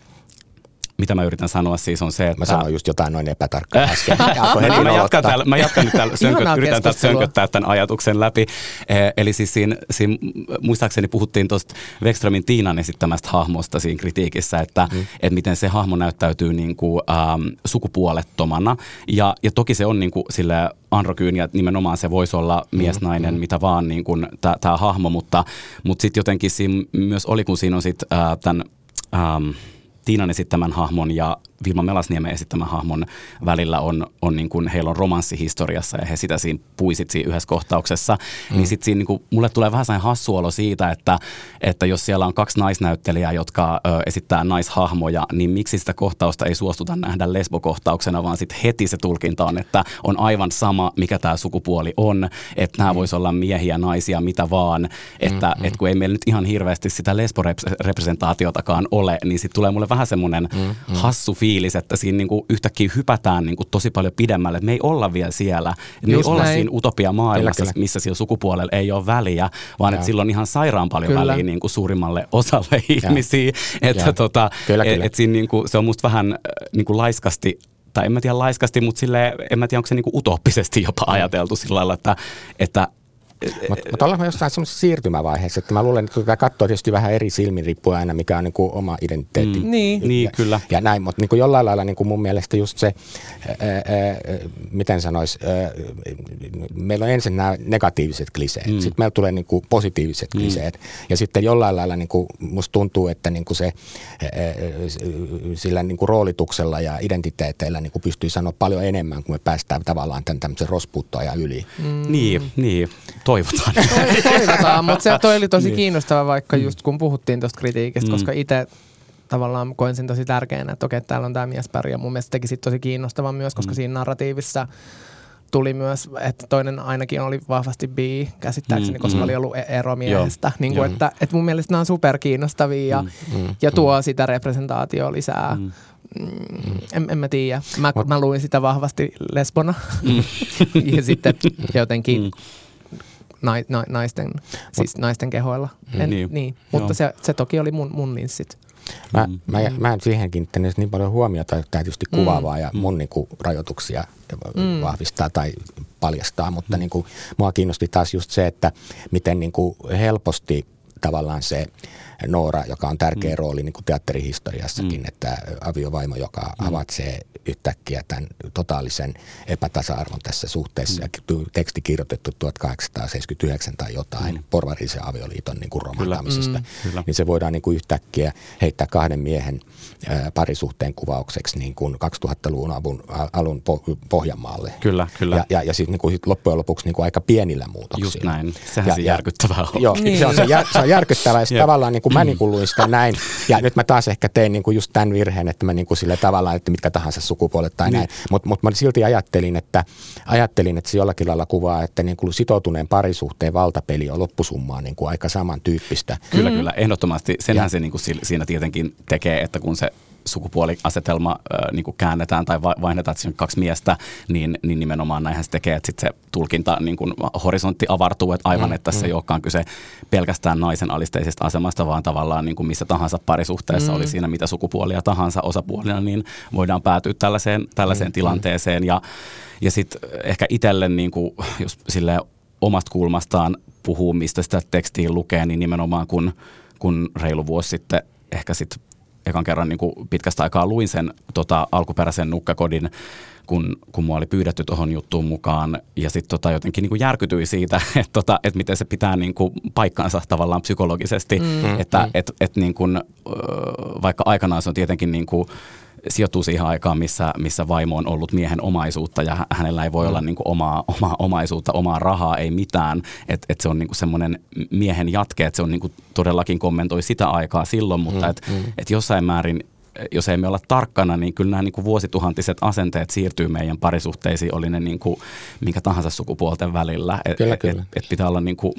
mitä mä yritän sanoa siis on se, että... Mä sanoin just jotain noin epätarkkaa äsken. mä, mä, jatkan täällä, mä jatkan nyt täällä, sönkö, yritän täältä sönköttää tämän ajatuksen läpi. Eh, eli siis siinä, siinä, muistaakseni puhuttiin tuosta Wexströmin Tiinan esittämästä hahmosta siinä kritiikissä, että mm. et miten se hahmo näyttäytyy niin kuin, ähm, sukupuolettomana. Ja, ja toki se on niin kuin, sille androgyyni, ja nimenomaan se voisi olla mies, nainen, mm. mitä vaan niin kuin, tämä hahmo, mutta, mutta sitten jotenkin siinä myös oli, kun siinä on sitten äh, tämän... Ähm, Tiinan esittämän hahmon ja Vilma Melasniemen esittämän hahmon välillä on, on niin kuin, heillä on romanssi historiassa ja he sitä siinä puisit siinä yhdessä kohtauksessa. Mm. Niin sit siinä niin kuin, mulle tulee vähän sellainen hassu olo siitä, että, että jos siellä on kaksi naisnäyttelijää, jotka ö, esittää naishahmoja, niin miksi sitä kohtausta ei suostuta nähdä lesbokohtauksena, vaan sitten heti se tulkinta on, että on aivan sama, mikä tämä sukupuoli on, että nämä mm. voisi olla miehiä, naisia, mitä vaan, että mm. et kun ei meillä nyt ihan hirveästi sitä lesborepresentaatiotakaan ole, niin sitten tulee mulle vähän semmoinen mm. hassu fiilis, että siinä niinku yhtäkkiä hypätään niinku tosi paljon pidemmälle, että me ei olla vielä siellä, että me ei olla näin. Siinä utopia-maailmassa, kyllä, kyllä. missä sillä sukupuolella ei ole väliä, vaan että sillä on ihan sairaan paljon kyllä. väliä niinku suurimmalle osalle ihmisiä, että tota, et, et siinä niinku, se on musta vähän niinku laiskasti, tai en mä tiedä laiskasti, mutta silleen, en mä tiedä, onko se niinku utooppisesti jopa ajateltu sillä lailla, että, että Mutta mut ollaan jossain semmoisessa siirtymävaiheessa, että mä luulen, että kun katsoo tietysti vähän eri silmin riippuen aina, mikä on niin kuin oma identiteetti. Mm, niin, ja, niin, kyllä. Ja näin, mutta niin kuin jollain lailla niin kuin mun mielestä just se, ää, ää, miten sanois, ää, meillä on ensin nämä negatiiviset kliseet, mm. sitten meillä tulee niin kuin positiiviset mm. kliseet, ja sitten jollain lailla niin kuin musta tuntuu, että niin kuin se, ää, sillä niin kuin roolituksella ja identiteeteillä niin kuin pystyy sanoa paljon enemmän, kun me päästään tavallaan tämän tämmöisen rospuuttoajan yli. Mm. Niin, niin. Toivotaan. Toivotaan, mutta se toi oli tosi niin. kiinnostava vaikka just kun puhuttiin tuosta kritiikistä, mm. koska itse tavallaan koin sen tosi tärkeänä, että okei, täällä on tämä miespari ja mun mielestä teki sit tosi kiinnostavan myös, koska mm. siinä narratiivissa tuli myös, että toinen ainakin oli vahvasti bi, käsittääkseni, mm, koska mm. oli ollut ero miehestä. Niin kuin, että, että mun mielestä nämä on superkiinnostavia ja, mm, ja tuo mm. sitä representaatioa lisää. Mm. Mm, en, en mä tiedä. Mä, mä luin sitä vahvasti lesbona mm. ja sitten jotenkin mm. na, na, naisten, siis naisten kehoilla. En, niin. Niin. Mutta se, se toki oli mun, mun linssit. Mä, mm. mä, mä en siihen kiinnittänyt niin paljon huomiota, että tämä tietysti kuvaavaa mm. ja mun niin kuin, rajoituksia mm. vahvistaa tai paljastaa, mutta mm. niin kuin, mua kiinnosti taas just se, että miten niin kuin, helposti tavallaan se Noora, joka on tärkeä mm. rooli niin kuin teatterihistoriassakin, mm. että aviovaimo, joka mm. havaitsee yhtäkkiä tämän totaalisen epätasa-arvon tässä suhteessa, mm. ja teksti kirjoitettu tuhatkahdeksansataaseitsemänkymmentäyhdeksän tai jotain, mm. porvarillisen avioliiton niin kuin romahtamisesta, mm. niin se voidaan niin kuin yhtäkkiä heittää kahden miehen ää, parisuhteen kuvaukseksi niin kuin kaksituhattaluvun alun, alun Pohjanmaalle. Kyllä, kyllä. Ja, ja, ja siis niin kuin loppujen lopuksi niin kuin aika pienillä muutoksilla. Just näin. Sehän ja, se järkyttävää on. Joo, niin. se, on se, jär, se on järkyttävää, ja tavallaan niin kuin mä niin kuin luin sitä näin, ja nyt mä taas ehkä tein niin kuin just tämän virheen, että mä niin kuin sille tavallaan, että mitkä tahansa sukupuolet tai niin. näin, mutta mut mä silti ajattelin että, ajattelin, että se jollakin lailla kuvaa, että niin kuin sitoutuneen parisuhteen valtapeli on loppusummaa niin kuin aika samantyyppistä. Kyllä, mm. kyllä, ehdottomasti. Senhän ja. se niin kuin siinä tietenkin tekee, että kun se sukupuoliasetelma äh, niin kuin käännetään tai vaihdetaan, että siinä on kaksi miestä, niin, niin nimenomaan näinhän se tekee, että sitten se tulkinta, niin kuin horisontti avartuu, että aivan, mm, että tässä mm. ei olekaan kyse pelkästään naisen alisteisesta asemasta, vaan tavallaan niin kuin missä tahansa parisuhteessa mm. oli siinä mitä sukupuolia tahansa osapuolina, niin voidaan päätyä tällaiseen, tällaiseen mm, tilanteeseen. Ja, ja sitten ehkä itselle, niin kuin, jos silleen omasta kulmastaan puhuu, mistä sitä tekstiä lukee, niin nimenomaan kun, kun reilu vuosi sitten ehkä sitten ekan kerran niin kuin pitkästä aikaa luin sen tota, alkuperäisen Nukkakodin, kun, kun mua oli pyydetty tuohon juttuun mukaan. Ja sitten tota, jotenkin niin kuin järkytyi siitä, että tota, et miten se pitää niin kuin paikkansa tavallaan psykologisesti. Mm. Että mm. et, et, niin kuin, vaikka aikanaan se on tietenkin niin kuin sijoittuu siihen aikaan, missä, missä vaimo on ollut miehen omaisuutta ja hänellä ei voi mm. olla niin kuin omaa, omaa omaisuutta, omaa rahaa, ei mitään. Että et se on niin kuin semmoinen miehen jatke, että se on niin kuin todellakin kommentoi sitä aikaa silloin, mutta mm. että mm. et jossain määrin, jos ei me olla tarkkana, niin kyllä nämä niin kuin vuosituhantiset asenteet siirtyy meidän parisuhteisiin, oli ne niin kuin minkä tahansa sukupuolten välillä. Että et, et, et pitää olla niin kuin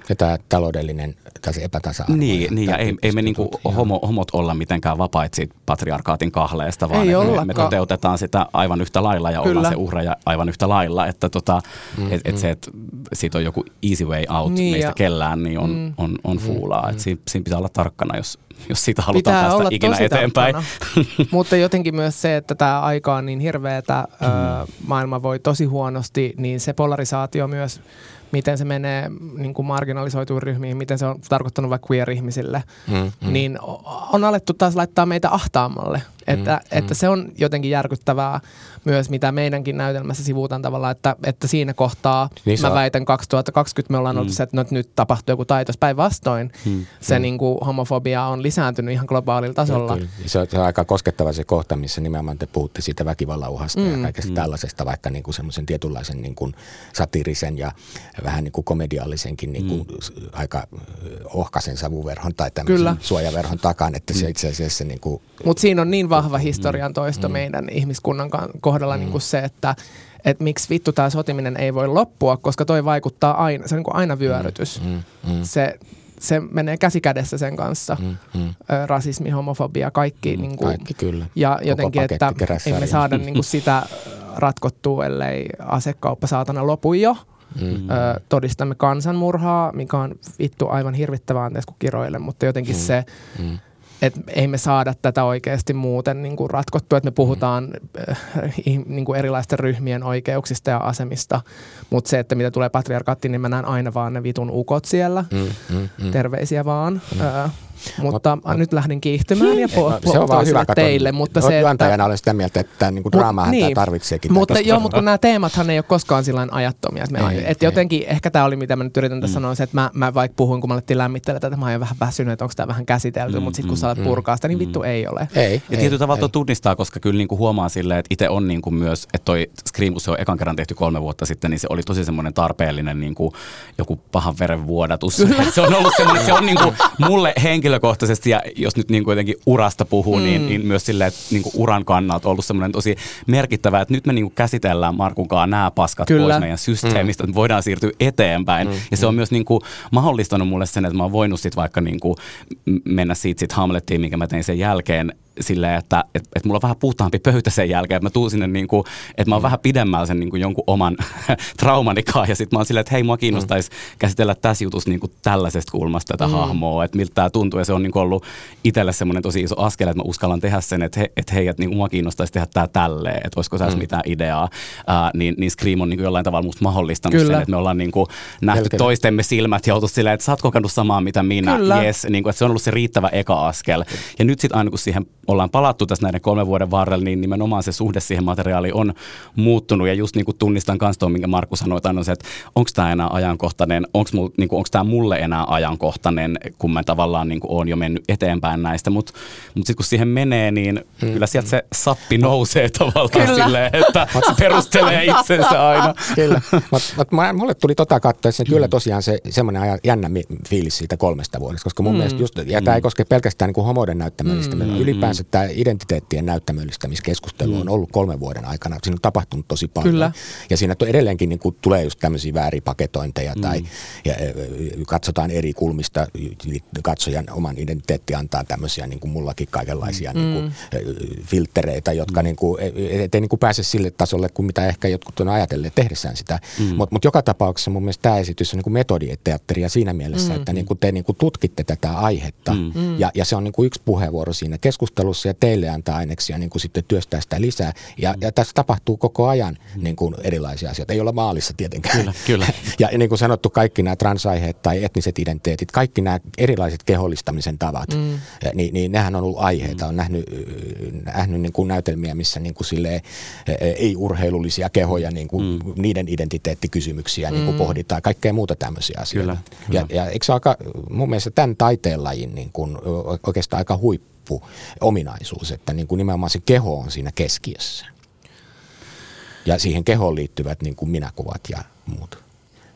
Ja tämä taloudellinen tai se epätasa-arvo. Niin, niin ja ei, ei me niinku homo, homot olla mitenkään vapaita siitä patriarkaatin kahleesta, vaan me, me toteutetaan sitä aivan yhtä lailla ja Kyllä. ollaan se uhreja aivan yhtä lailla. Että tota, mm, et, et mm. se, että siitä on joku easy way out niin, meistä ja, kellään, niin on, mm, on, on fuulaa. Mm, että siinä, siinä pitää olla tarkkana, jos, jos siitä halutaan pitää päästä ikinä eteenpäin. Mutta jotenkin myös se, että tämä aika on niin hirveätä, mm. ö, maailma voi tosi huonosti, niin se polarisaatio myös, miten se menee niin kuin marginalisoituihin ryhmiin, miten se on tarkoittanut vaikka queer-ihmisille, mm, mm. niin on alettu taas laittaa meitä ahtaammalle. Että, mm, että mm. se on jotenkin järkyttävää myös, mitä meidänkin näytelmässä sivuutaan tavallaan, että, että siinä kohtaa, niin mä väitän kaksituhattakaksikymmentä me ollaan mm. ollut se, että nyt, nyt tapahtuu joku taitos. Päinvastoin mm. se mm. niin kuin homofobia on lisääntynyt ihan globaalilla tasolla. Kyllä. Se on, se on aika koskettava se kohta, missä nimenomaan te puhutte siitä väkivallauhasta mm. ja kaikesta mm. tällaisesta, vaikka niin kuin semmoisen tietynlaisen niin kuin satiirisen ja vähän niin kuin komediallisenkin niin kuin mm. aika ohkaisen savuverhon tai tämmöisen Kyllä. suojaverhon takan, että se itse asiassa niin kuin mutta siinä on niin vahva historian toisto mm. meidän ihmiskunnan kohdalla mm. niin kuin se, että et miksi vittu tämä sotiminen ei voi loppua, koska toi vaikuttaa aina, se on niin kuin aina vyörytys. Mm. Mm. Se, se menee käsi kädessä sen kanssa. Mm. Mm. Rasismi, homofobia, kaikki. Mm. Niin kuin, kaikki kyllä. Ja jotenkin, että emme saada niin kuin sitä ratkottua, ellei asekauppa saatana lopu jo. Mm. Ö, todistamme kansanmurhaa, mikä on vittu aivan hirvittävää anteeksi kuin kiroille, mutta jotenkin mm. se... Mm. Että ei me saada tätä oikeasti muuten niin kuin ratkottua, että me puhutaan mm. äh, niin kuin erilaisten ryhmien oikeuksista ja asemista, mutta se, että mitä tulee patriarkaattiin, niin mä näen aina vaan ne vitun ukot siellä. Mm, mm, mm. Terveisiä vaan. Mm. Äh, mutta mut, nyt lähdin kiihtymään ja po- se on vaan hyvä teille. Mutta se, juontajana olen sitä mieltä, että niin kuin draamaahan niin, tämä tarvitseekin. Mutta joo, mutta kun nämä teemathan ei ole koskaan sillain ajattomia. Että, me, ei, että jotenkin ehkä tämä oli, mitä mä nyt yritän tässä mm. sanoa, se, että mä, mä vaikka puhuin, kun mä alettiin lämmittelemään tätä, mä oon jo vähän väsynyt, että onko tämä vähän käsitelty, mm, mutta sitten kun mm, sä alat purkaa sitä, niin vittu mm. ei ole. Ei, ja tietyllä tavalla tuo tunnistaa, koska kyllä niin kuin huomaa silleen, että itse on niin kuin myös, että toi Scream, kun se on ekan kerran tehty kolme vuotta sitten, niin se oli tosi semmoinen tarpeellinen niin kuin joku pahan veren vuodatus. Se on ollut semmoinen, se on niin kuin mulle henkilökohtaisesti ja jos nyt niin kuin jotenkin urasta puhuu, mm. niin, niin myös silleen, että niin kuin uran kannalta on ollut semmoinen tosi merkittävä, että nyt me niin kuin käsitellään Markunkaan nämä paskat Kyllä. pois meidän systeemistä, mm. että voidaan siirtyä eteenpäin. Mm. Ja se on myös niin kuin mahdollistanut mulle sen, että mä oon voinut sit vaikka niin kuin mennä siitä sit Hamlettiin, minkä mä tein sen jälkeen, silleen, että et, et mulla on vähän puhtaampi pöytä sen jälkeen, että mä tuun sinne niin kuin, että mä oon mm. vähän pidemmällä sen niin kuin jonkun oman traumanikaan ja sit mä oon silleen, että hei, mua kiinnostaisi mm. käsitellä tässä jutussa niin kuin tällaisesta kulmasta tätä mm. hahmoa, että miltä tää tuntuu ja se on niin kuin ollut itselle semmoinen tosi iso askel, että mä uskallan tehdä sen, että, he, että hei, että niin mua kiinnostaisi tehdä tää tälleen, että olisiko tässä mm. mitään ideaa, uh, niin, niin Scream on niin kuin jollain tavalla musta mahdollistanut Kyllä. sen, että me ollaan niin kuin nähty Helkele. toistemme silmät ja oltu silleen, että sä oot kokenut samaa mitä minä, yes, niin kuin, että se on ollut se riittävä eka askel ja nyt sit aina kun siihen ollaan palattu tässä näiden kolmen vuoden varrella, niin nimenomaan se suhde siihen materiaaliin on muuttunut. Ja just niin kuin tunnistan kanssa tuon, minkä Markku sanoi, että on se, että onko tämä enää ajankohtainen, onko niin tämä mulle enää ajankohtainen, kun mä tavallaan niin kuin olen jo mennyt eteenpäin näistä. Mutta mut sitten kun siihen menee, niin hmm. kyllä sieltä se sappi nousee tavallaan silleen, että se perustelee itsensä aina. Kyllä. Mutta mulle tuli tota katsoessa kyllä tosiaan se semmoinen jännä fiilis siitä kolmesta vuodesta, koska mun hmm. mielestä just, ja tämä ei koske pelkästään niin kuin homoiden näyttämöllistä, hmm. ylipäänsä tämä identiteettien näyttämöllistämiskeskustelu on ollut kolmen vuoden aikana. Siinä on tapahtunut tosi paljon. Kyllä. Ja siinä edelleenkin niin kuin tulee just tämmöisiä vääripaketointeja mm. tai ja, katsotaan eri kulmista. Katsojan oman identiteetti antaa tämmöisiä niin kuin mullakin kaikenlaisia mm. niin kuin, filttereitä, jotka mm. niin kuin, ettei niin kuin pääse sille tasolle kuin mitä ehkä jotkut on ajatelleet tehdessään sitä. Mm. Mutta mut joka tapauksessa mun mielestä tämä esitys on niin kuin metoditeatteria siinä mielessä, mm. että niin kuin te niin kuin tutkitte tätä aihetta mm. ja, ja se on niin kuin yksi puheenvuoro siinä keskustelussa ja teille antaa aineksia niin kuin sitten työstää sitä lisää. Ja, ja tässä tapahtuu koko ajan niin kuin erilaisia asioita. Ei olla maalissa tietenkään. Kyllä, kyllä. Ja niin kuin sanottu, kaikki nämä transaiheet tai etniset identiteetit, kaikki nämä erilaiset kehollistamisen tavat, mm. niin, niin nehän on ollut aiheita. On nähnyt, nähnyt niin kuin näytelmiä, missä niin kuin silleen, ei-urheilullisia kehoja, niin kuin mm. niiden identiteettikysymyksiä mm. niin kuin pohditaan. Kaikkea muuta tämmöisiä asioita. Kyllä, kyllä. Ja, ja eikö se aika, mun mielestä tämän taiteenlajin niin kuin oikeastaan aika huippu ominaisuus, että niin kuin nimenomaan se keho on siinä keskiössä. Ja siihen kehoon liittyvät niin kuin minäkuvat ja muut.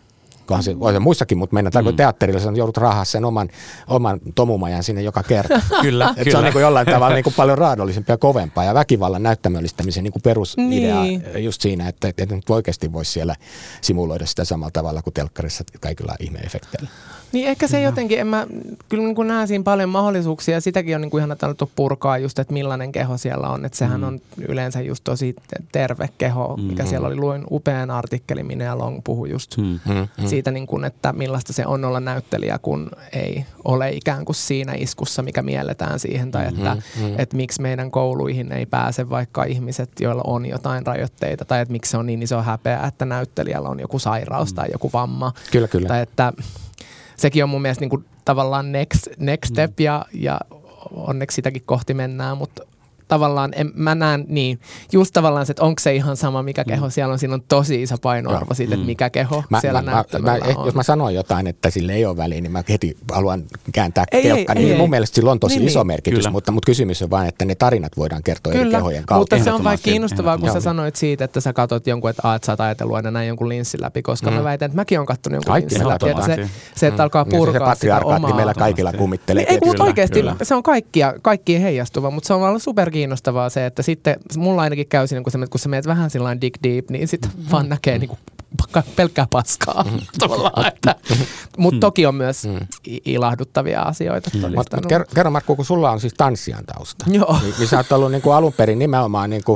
Kohan se, on se muissakin, mutta mennään mm. teatterilla, sä joudut raahaa sen oman, oman tomumajan sinne joka kerta. Kyllä, Et kyllä. Se on niin kuin jollain tavalla niin kuin paljon raadollisempaa ja kovempaa ja väkivallan näyttämöllistämisen niin kuin perusidea niin. Just siinä, että, että nyt oikeasti voisi siellä simuloida sitä samalla tavalla kuin telkkarissa kaikilla ihme-efekteillä. Niin ehkä se jotenkin, en mä kyllä niin kuin näen siinä paljon mahdollisuuksia ja sitäkin on niin kuin ihan annettu purkaa just, että millainen keho siellä on. Että sehän mm. on yleensä just tosi terve keho, mikä mm. siellä oli. Luin upean artikkelin, Minea Long puhui just mm. siitä, niin kuin, että millaista se on olla näyttelijä, kun ei ole ikään kuin siinä iskussa, mikä mielletään siihen. Tai että, mm-hmm. että miksi meidän kouluihin ei pääse vaikka ihmiset, joilla on jotain rajoitteita. Tai että miksi se on niin iso häpeä, että näyttelijällä on joku sairaus mm. tai joku vamma. Kyllä, kyllä. Tai että sekin on mun mielestä niin kuin tavallaan next, next step ja, ja onneksi sitäkin kohti mennään, mutta tavallaan en, mä näen niin, just tavallaan se, että onko se ihan sama mikä keho mm. siellä on, siinä on tosi iso painoarvo no. siitä, että mikä keho mä, siellä mä, näyttämällä mä, on. Jos mä sanon jotain, että sille ei ole väliä, niin mä heti haluan kääntää ei, kelkka, ei, niin ei, mun ei. mielestä sillä on tosi niin, iso niin. merkitys, mutta, mutta kysymys on vain, että ne tarinat voidaan kertoa Kyllä, eri kehojen kautta. mutta se on vain kiinnostavaa, kun sä sanoit siitä, että sä katot jonkun, että, aah, että sä oot ajatellut aina näin jonkun linssin läpi, koska mm. mä väitän, että mäkin oon kattonut jonkun Kaikki linssin läpi, että se, se, että alkaa purkaa sitä omaa. Meillä kaikilla kummittelee. Ei, mutta oikeasti se on kaikkiin heijastuva, mutta se on vaan superkiinnostavaa se, että sitten mulla ainakin käy siinä, kun sä, kun sä menet vähän sillain dig deep, niin sit vaan näkee niinku pelkkää paskaa. Mutta toki on myös ilahduttavia asioita. Kerro, kerro Markku, kun sulla on siis tanssijan tausta. Joo. Niin, niin sä oot ollut niinku alun perin nimenomaan niinku,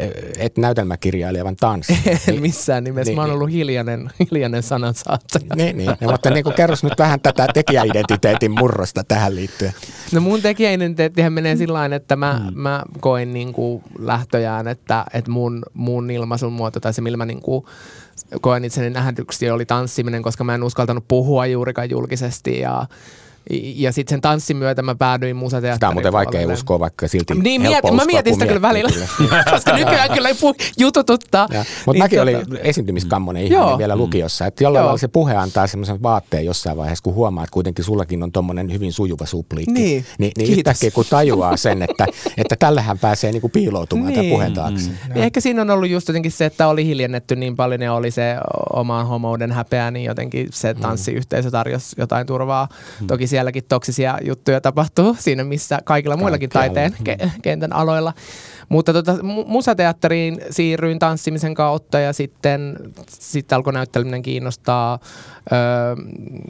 et näytelmäkirjailija, vaan tanssi. En missään nimessä. Niin, mä oon ollut hiljainen, hiljainen sanansaattaja. Niin, niin. No, mutta niinku kerros nyt vähän tätä tekijäidentiteetin murrosta tähän liittyen. No mun tekijäidentiteettihän menee sillain, että mä, mm. mä koin niinku lähtöjään, että, että mun, mun ilmaisun muoto tai se millä mä niinku koen itseni nähdyksi oli tanssiminen, koska mä en uskaltanut puhua juurikaan julkisesti ja Ja sitten sen tanssin myötä mä päädyin musateatteriin. Sitä on muuten vaikea uskoa, vaikka silti niin, helppo miet, uskoa. Mä mietin sitä kyllä välillä, koska nykyään kyllä ei puhu, jutututtaa. Mutta niin, mäkin tota... olin esiintymiskammonen ihminen Joo. vielä lukiossa. Että jollain lailla se puhe antaa semmoisen vaatteen jossain vaiheessa, kun huomaa, että kuitenkin sullakin on tommonen hyvin sujuva supliikki. Niin, niin, niin yhtäkkiä kun tajuaa sen, että, että tällähän pääsee niinku piiloutumaan niin. tämän puheen taakse. Mm. Niin ehkä siinä on ollut just jotenkin se, että oli hiljennetty niin paljon ja oli se oman homouden häpeä, niin jotenkin se tanssiyhteisö tarjosi jotain turvaa. Mm. Toki sielläkin toksisia juttuja tapahtuu siinä, missä kaikilla muillakin taiteen ke- kentän aloilla. Mutta tota, musateatteriin siirryin tanssimisen kautta ja sitten sit alkoi näytteleminen kiinnostaa. Öö,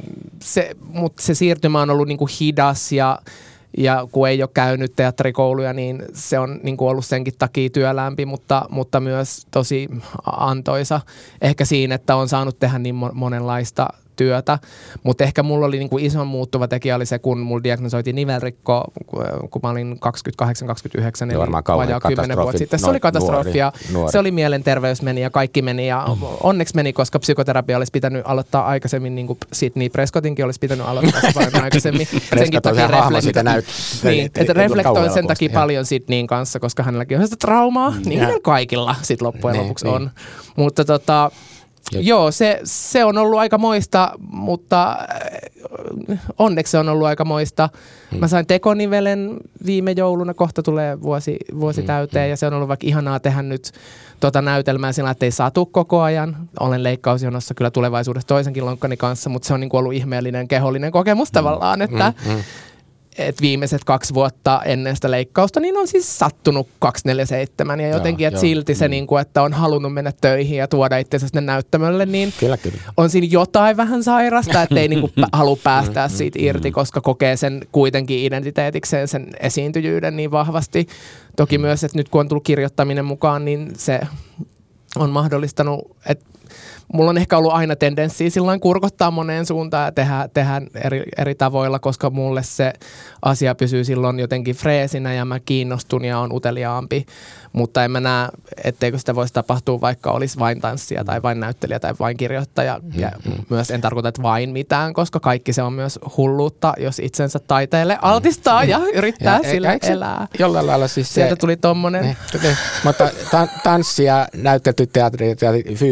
se, mutta se siirtymä on ollut niinku hidas ja, ja kun ei ole käynyt teatterikouluja, niin se on niinku ollut senkin takia työlämpi, mutta, mutta myös tosi antoisa. Ehkä siinä, että on saanut tehdä niin monenlaista työtä, mutta ehkä mulla oli niinku ison muuttuva tekijä oli se, kun mulla diagnosoitiin nivelrikko, kun mä olin kaksikymmentäkahdeksan kaksikymmentäyhdeksän, eli vajaa kymmenen vuotta sitten. Se oli katastrofi ja se oli mielenterveys meni ja kaikki meni ja mm. onneksi meni, koska psykoterapia olisi pitänyt aloittaa aikaisemmin, niin kuin Sidney Prescottinkin olisi pitänyt aloittaa se paljon aikaisemmin. Senkin takia reflektoi. Niin, että reflektoi sen takia paljon Sidneyn kanssa, koska hänelläkin on sitä traumaa, mm. niin kuin kaikilla sit loppujen niin, lopuksi niin. on. Mutta tota... Jep. Joo, se, se on ollut aika moista, mutta onneksi se on ollut aika moista. Hmm. Mä sain tekonivelen viime jouluna, kohta tulee vuosi, vuosi hmm. täyteen ja se on ollut vaikka ihanaa tehdä nyt tota näytelmää sillä, että ei satu koko ajan. Olen leikkausjonossa kyllä tulevaisuudessa toisenkin lonkkani kanssa, mutta se on niin kuin ollut ihmeellinen kehollinen kokemus hmm. tavallaan, että hmm. Hmm. Et viimeiset kaksi vuotta ennen sitä leikkausta, niin on siis sattunut kaksikymmentäneljä seitsemän ja jotenkin, että silti se, mm. niin kuin, että on halunnut mennä töihin ja tuoda itsensä sinne näyttämölle, niin kyllä, kyllä. on siinä jotain vähän sairasta, että ei niin kuin halua päästää siitä irti, koska kokee sen kuitenkin identiteetikseen sen esiintyjyyden niin vahvasti. Toki mm. myös, että nyt kun on tullut kirjoittaminen mukaan, niin se on mahdollistanut, että mulla on ehkä ollut aina tendenssiä sillain kurkottaa moneen suuntaan ja tehdä, tehdä eri, eri tavoilla, koska mulle se asia pysyy silloin jotenkin freesinä ja mä kiinnostun ja on uteliaampi. Mutta en mä näe, etteikö sitä voisi tapahtua, vaikka olisi vain tanssia tai vain näyttelijä tai vain kirjoittaja. Ja mm-hmm. myös en tarkoita, että vain mitään, koska kaikki se on myös hulluutta, jos itsensä taiteelle altistaa ja yrittää ja, sillä e, elää. Jollain lailla siis sieltä se, tuli tommonen. Ne, ne, mutta ta- tanssia, näytetty teatteri ja fyysinen teatteri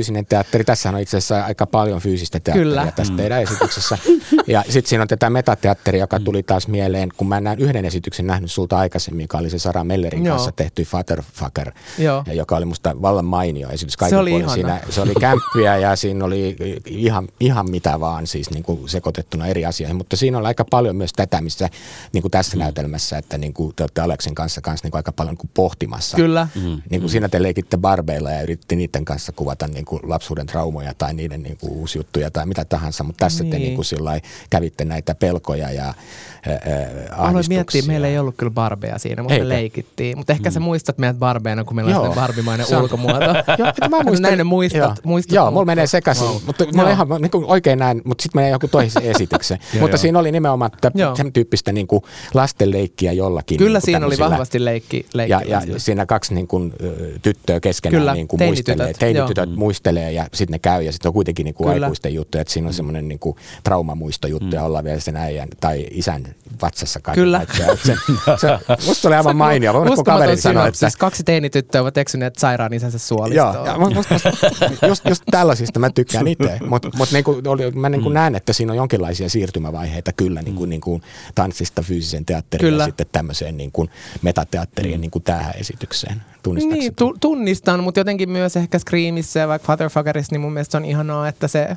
teatteri. Tässähän on itse asiassa aika paljon fyysistä teatteria Kyllä. tässä mm. teidän esityksessä. Ja sitten siinä on tätä metateatteri, joka tuli taas mieleen, kun mä näin yhden esityksen nähnyt sulta aikaisemmin, joka oli se Sara Mellerin Joo. kanssa tehty Fatherfucker, Joo. joka oli musta vallan mainio esitys. Se oli siinä, se oli kämppiä ja siinä oli ihan, ihan mitä vaan siis niin kuin sekoitettuna eri asioihin, mutta siinä on aika paljon myös tätä, missä niin kuin tässä mm. näytelmässä, että niin kuin te olette Aleksin kanssa, kanssa niin kuin aika paljon niin kuin pohtimassa. Kyllä. Mm. Niin kuin siinä te leikitte barbeilla ja yritti niiden kanssa kuvata niin kuin lapsuuden traumoja tai niiden niin kuin uusi juttuja tai mitä tahansa, mutta tässä niin. te niin kuin sillai kävitte näitä pelkoja ja ahdistuksia. Aloin miettiä, meillä ei ollut kyllä barbeja siinä, mutta Eikä. me leikittiin. Mutta ehkä mm. sä muistat meidät barbeina, kun meillä on sellainen barbimainen se ulkomuoto. Joo, mä muistan. Näin ne muistat. muistat Joo, mulla menee sekaisin, wow. mutta mulla ihan niin kuin oikein näin, mutta sitten menee joku toisen esityksen. Mutta siinä oli nimenomaan sen tyyppistä niin kuin lastenleikkiä jollakin. Kyllä niin siinä oli vahvasti leikki. Ja, ja siinä kaksi niin kuin, tyttöä keskenään Kyllä, niin kuin teinitytöt. muistelee. Teinitytöt Joo. muistelee ja sitten ne käy ja sitten on kuitenkin niin kuin aikuisten juttuja. Että siinä on semmoinen niin kuin traumamuistojuttu ja ollaan vielä sen äijän tai isän vatsassa kaiken. Kyllä. Se, se, musta oli aivan mainio. Kun kaveri sanoi, että siis kaksi teinityttöä ovat eksyneet sairaan isänsä suolistoon. Joo, ja musta, just, just tällaisista mä tykkään itse. Mutta mut niinku, mä niinku mm. näen, että siinä on jonkinlaisia siirtymävaiheita kyllä niinku, mm. niinku tanssista fyysisen teatteriin ja sitten tämmöiseen niinku metateatteriin mm. niinku tähän esitykseen. Niin, tu- tunnistan, mutta jotenkin myös ehkä Screamissa ja vaikka Fatherfuckerissa, niin mun mielestä on ihanaa, että se,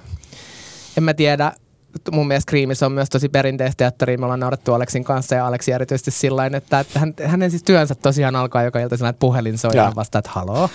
en mä tiedä, mun mielestä Screamissa on myös tosi perinteistä teatteria. Me ollaan naurettu Aleksin kanssa ja Aleksi erityisesti sillain, että, että hän, hänen siis työnsä tosiaan alkaa joka ilta sillä, että puhelin soi ja vasta, että haloo.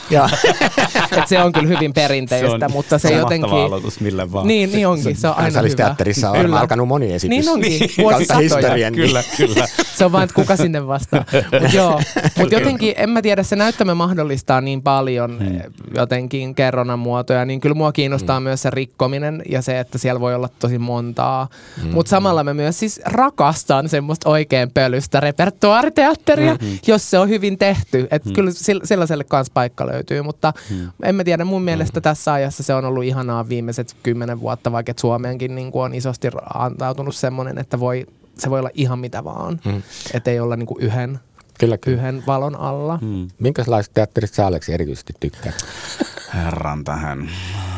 Että se on kyllä hyvin perinteistä, se on, mutta se, se jotenkin... mahtava aloitus mille vaan. Niin, niin onkin, se on aina hyvä. Kansallisteatterissa on kyllä. alkanut moni esitys. Niin onkin, vuosisatoja. Kyllä, kyllä. Se on vaan, että kuka sinne vastaa. Mutta joo, mutta jotenkin, en mä tiedä, se näyttämö mahdollistaa niin paljon hmm. jotenkin kerronnan muotoja, niin kyllä mua kiinnostaa hmm. myös se rikkominen ja se, että siellä voi olla tosi monta. Mm-hmm. Mutta samalla mä myös siis rakastan semmoista oikein pölystä repertuaariteatteria, mm-hmm. jos se on hyvin tehty. Että mm-hmm. kyllä sellaiselle kans paikka löytyy, mutta mm-hmm. en mä tiedä, mun mielestä tässä ajassa se on ollut ihanaa viimeiset kymmenen vuotta, vaikka että Suomeenkin niin on isosti antautunut semmoinen, että voi, se voi olla ihan mitä vaan. Mm-hmm. Että ei olla niin kuin yhden, kyllä, kyllä. yhden valon alla. Mm. Minkälaista teatterista sä Aleksi erityisesti tykkää? Herran tähän.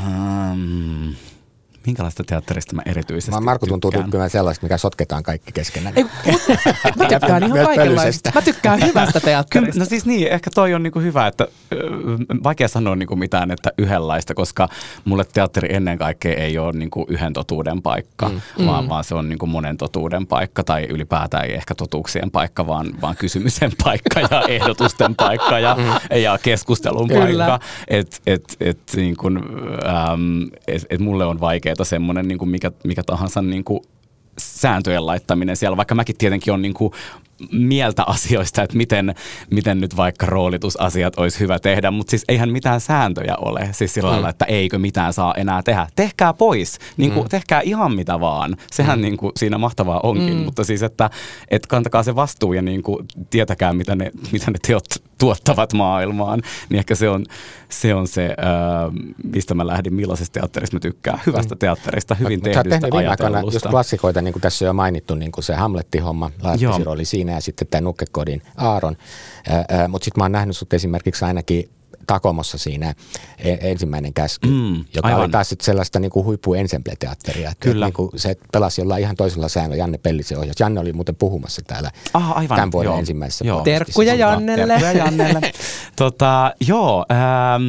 Um. Minkälaista teatterista mä erityisesti mä Markku tuntuu tykkään? Tykkään sellaista, mikä sotketaan kaikki keskenään. Ei, mä tykkään ihan kaikenlaista. Mä tykkään hyvästä teatterista. No siis niin, ehkä toi on niinku hyvä, että vaikea sanoa niinku mitään, että yhdenlaista, koska mulle teatteri ennen kaikkea ei ole niinku yhden totuuden paikka, mm. vaan, vaan se on niinku monen totuuden paikka tai ylipäätään ei ehkä totuuksien paikka, vaan, vaan kysymisen paikka ja ehdotusten paikka ja, mm. ja keskustelun Kyllä. paikka. Että et, et, niin kun, ähm, et, et mulle on vaikea semmoinen niin kuin mikä, mikä tahansa niin kuin sääntöjen laittaminen siellä, vaikka mäkin tietenkin on niin kuin mieltä asioista, että miten, miten nyt vaikka roolitusasiat olisi hyvä tehdä, mutta siis eihän mitään sääntöjä ole, siis sillä lailla, mm. että eikö mitään saa enää tehdä. Tehkää pois, niin kuin, mm. tehkää ihan mitä vaan. Sehän mm. niin kuin siinä mahtavaa onkin, mm. mutta siis, että, että kantakaa se vastuu ja niin kuin tietäkää, mitä ne, mitä ne teot tuottavat maailmaan, niin ehkä se on se, on se äh, mistä mä lähdin, millaisesta teatterista mä tykkään. Hyvästä teatterista, hyvin tehdystä, ajatellusta. Just klassikoita, niin kuin tässä on jo mainittu, niin kuin se Hamletti-homma, Laattisiro oli siinä ja sitten tämä Nukkekodin Aaron. Äh, äh, mutta sitten mä oon nähnyt sut esimerkiksi ainakin Takomossa siinä ensimmäinen käsky, mm, joka aivan. oli taas sitten sellaista niinku huippu-ensemble-teatteria. Kyllä. Niinku se pelasi jollain ihan toisella säännöllä. Janne Pellisen ohjaus. Janne oli muuten puhumassa täällä ah, aivan. tämän vuoden joo. ensimmäisessä. Joo. Terkkuja Jannelle. Terkkuja Jannelle. tota, joo, ähm,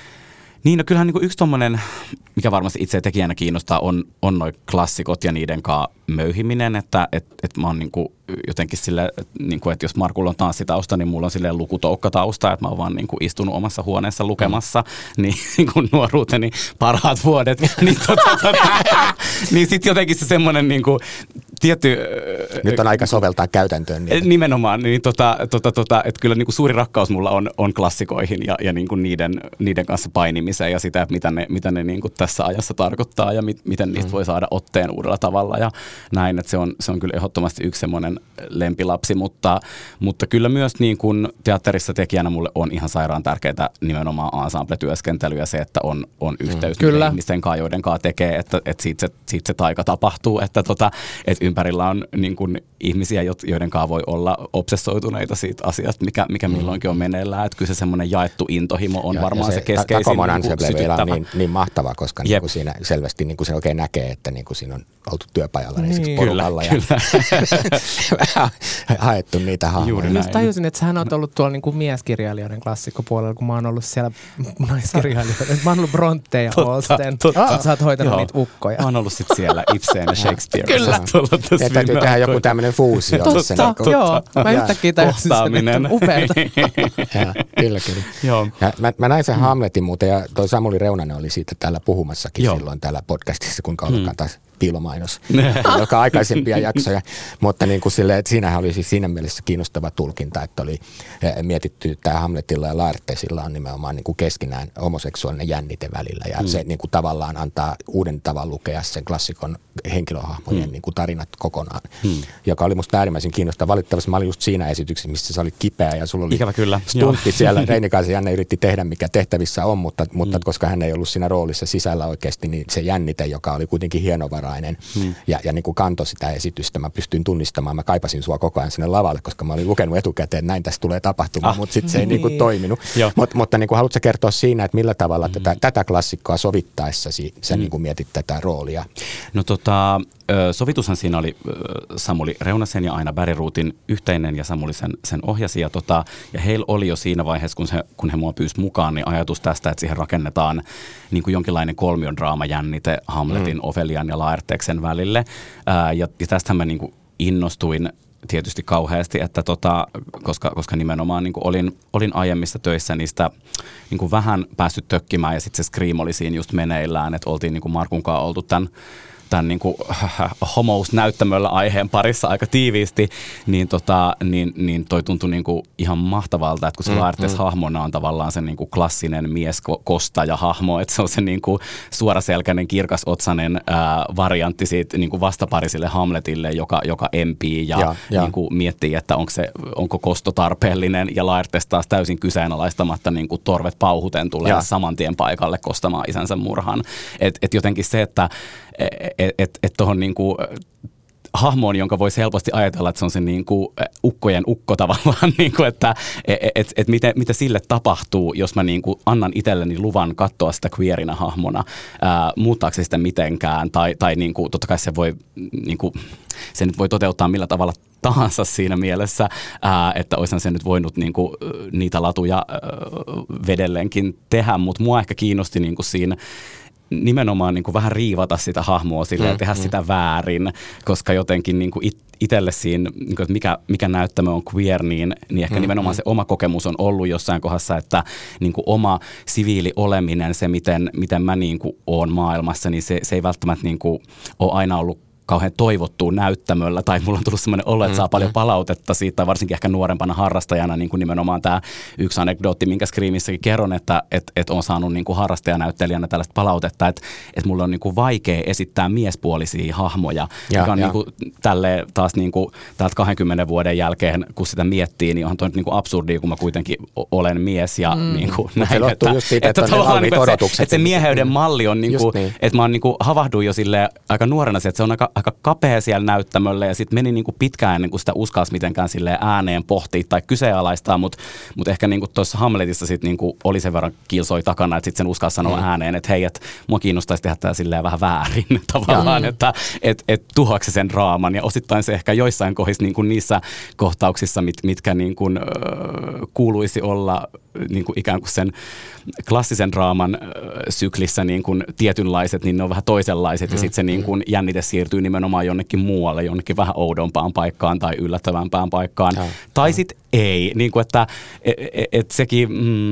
niin no kyllähän niinku yksi tommonen, mikä varmasti itse tekijänä kiinnostaa, on, on noi klassikot ja niiden kanssa möyhiminen, että et, et mä oon niinku jotenkin silleen, niinku, että jos Markulla on tanssitausta, niin mulla on silleen lukutoukkatausta, että mä oon vaan niinku istunut omassa huoneessa lukemassa, mm. niin, niin kuin nuoruuteni parhaat vuodet, niin, tota, tota, niin sit jotenkin se semmonen niinku tietty... Nyt on aika soveltaa käytäntöön. Niitä. Nimenomaan, niin tota, tota, tota, että kyllä niinku suuri rakkaus mulla on, on klassikoihin ja, ja niinku niiden, niiden kanssa painimiseen ja sitä, että mitä ne, mitä ne niinku tässä ajassa tarkoittaa ja mit, miten niistä mm. voi saada otteen uudella tavalla. Ja, näin, että se on, se on kyllä ehdottomasti yksi semmoinen lempilapsi, mutta, mutta kyllä myös niin kuin teatterissa tekijänä mulle on ihan sairaan tärkeää nimenomaan ensemble-työskentely ja se, että on, on yhteys mm, niiden ihmisten kanssa, joiden kanssa tekee, että, että siitä, se, siitä se taika tapahtuu, että, tota, että ympärillä on niin kuin ihmisiä, joiden kanssa voi olla obsessoituneita siitä asiasta, mikä, mikä milloinkin on meneillään, että kyllä se semmoinen jaettu intohimo on ja, varmaan ja se, se keskeisin niin sytyttävä. Niin, niin mahtava, koska niin kuin siinä selvästi niin kuin se oikein näkee, että niin kuin siinä on oltu työpajalla niin, niin porukalla ja vähän haettu niitä hahmoja. Just tajusin, että sähän oot ollut tuolla niin kuin mieskirjailijoiden klassikkopuolella, kun mä oon ollut siellä naiskirjailijoiden. Mä oon ollut Bronte ja Austen. Sä oot hoitanut niitä ukkoja. Mä oon ollut sit siellä Ibsen ja Shakespeare. Kyllä. Ja täytyy tehdä joku tämmöinen fuusio. Totta, niin joo. Mä yhtäkkiä tajusin sen, että upeata. Kyllä, kyllä. Joo. Mä, mä näin sen mm. Hamletin muuten, ja toi Samuli Reunanen oli siitä täällä puhumassakin joo. silloin täällä podcastissa, kuinka ollakaan mm. taas piilomainos, joka aikaisempia jaksoja, mutta niin kuin sille, että siinähän oli siis siinä mielessä kiinnostava tulkinta, että oli mietitty, että Hamletilla ja Laertesilla on nimenomaan niin kuin keskinään homoseksuaalinen jännite välillä, ja mm. se niin kuin tavallaan antaa uuden tavan lukea sen klassikon henkilöhahmojen mm. niin kuin tarinat kokonaan, mm. joka oli musta äärimmäisen kiinnostava. Valitettavasti mä olin just siinä esityksessä, missä sä olit kipeä, ja sulla oli ikävä kyllä. stuntti siellä. Reinikaisen Janne yritti tehdä, mikä tehtävissä on, mutta, mutta mm. koska hän ei ollut siinä roolissa sisällä oikeasti, niin se jännite, joka oli kuitenkin hienovara, Hmm. ja, ja niin kuin kantoi sitä esitystä. Mä pystyin tunnistamaan, mä kaipasin sua koko ajan sinne lavalle, koska mä olin lukenut etukäteen, että näin tässä tulee tapahtumaan, ah. mutta sitten se ei niin kuin toiminut. Mut, mutta niin kuin haluatko kertoa siinä, että millä tavalla hmm. tätä, tätä klassikkoa sovittaessasi sä hmm. niin kuin mietit tätä roolia? No tota, sovitushan siinä oli Samuli Reunasen ja Aina Bergruutin yhteinen ja Samuli sen, sen ohjasi. Ja, tota, ja heillä oli jo siinä vaiheessa, kun, se, kun he mua pyysi mukaan, niin ajatus tästä, että siihen rakennetaan niin kuin jonkinlainen kolmion draamajännite Hamletin, mm. Ofelian ja Laerteksen välille. Ää, ja, ja tästähän mä niin kuin innostuin tietysti kauheasti, että tota, koska, koska nimenomaan niin kuin olin, olin aiemmissa töissä niistä niin kuin vähän päässyt tökkimään ja sitten se Scream oli siinä just meneillään, että oltiin niin kuin Markun kanssa oltu tämän tämän niin kuin homousnäyttämöllä aiheen parissa aika tiiviisti, niin, tota, niin, niin toi tuntui niin kuin ihan mahtavalta, että kun se mm, Laertes mm. hahmona on tavallaan se niin kuin klassinen mieskostaja-hahmo, että se on se niin kuin suoraselkäinen, kirkasotsainen ää, variantti siitä niin kuin vastaparisille Hamletille, joka, joka empii ja, ja, ja. Niin kuin miettii, että onko, se, onko kosto tarpeellinen, ja Laertes taas täysin kyseenalaistamatta niin kuin torvet pauhuten tulee ja. saman tien paikalle kostamaan isänsä murhan. Et, et jotenkin se, että että et, et tuohon niinku hahmoon, jonka voisi helposti ajatella, että se on se niinku ukkojen ukko tavallaan, niinku, että et, et, et mitä, mitä sille tapahtuu, jos mä niinku annan itselleni luvan katsoa sitä queerinä hahmona, ää, muuttaako se sitä mitenkään, tai, tai niinku, totta kai se voi, niinku, se nyt voi toteuttaa millä tavalla tahansa siinä mielessä, ää, että olisihan se nyt voinut niinku, niitä latuja ää, vedelleenkin tehdä, mutta mua ehkä kiinnosti niinku siinä nimenomaan niin kuin vähän riivata sitä hahmoa sille ja mm, tehdä mm. sitä väärin, koska jotenkin niin kuin it, itselle siinä, niin kuin, että mikä, mikä näyttämö on queer, niin, niin ehkä mm, nimenomaan mm. se oma kokemus on ollut jossain kohdassa, että niin kuin oma siviili oleminen, se miten, miten mä niin kuin oon maailmassa, niin se, se ei välttämättä niin kuin ole aina ollut kauhean toivottua näyttämöllä, tai mulla on tullut semmoinen olo, että saa mm, paljon palautetta siitä, varsinkin ehkä nuorempana harrastajana, niin kuin nimenomaan tämä yksi anekdootti, minkä Screamissäkin kerron, että et, et on saanut niin kuin harrastajanäyttelijänä tällaista palautetta, että et mulla on niin kuin vaikea esittää miespuolisia hahmoja, ja, joka on niin kuin tälle taas niin kuin täältä kahdenkymmenen vuoden jälkeen, kun sitä miettii, niin onhan toi niin kuin absurdia, kun mä kuitenkin olen mies, ja mm. niin kuin näin, se että, just siitä, että, että, että, että, että, se, että se mieheyden malli on, niin kuin, niin. että mä oon niin kuin havahduin jo silleen aika nuorena, että se on aika aika kapea siellä näyttämöllä, ja sitten meni niinku pitkään ennen kuin sitä uskalsi mitenkään silleen ääneen pohtia tai kyseenalaistaa, mutta mut ehkä niinku tuossa Hamletissa sit niinku oli sen verran kilsoi takana, että sitten sen uskalsi sanoa mm. ääneen, että hei, että mua kiinnostaisi tehdä tämä silleen vähän väärin tavallaan, mm. että et, et tuhoako se sen draaman, ja osittain se ehkä joissain kohdissa niinku niissä kohtauksissa, mit, mitkä niinku, äh, kuuluisi olla niinku ikään kuin sen klassisen draaman äh, syklissä niinku tietynlaiset, niin ne on vähän toisenlaiset, mm. ja sitten se niinku jännite siirtyy nimenomaan jonnekin muualle, jonnekin vähän oudompaan paikkaan tai yllättävämpään paikkaan. Ja, tai sitten ei. Niin kuin, että et, et sekin, mm,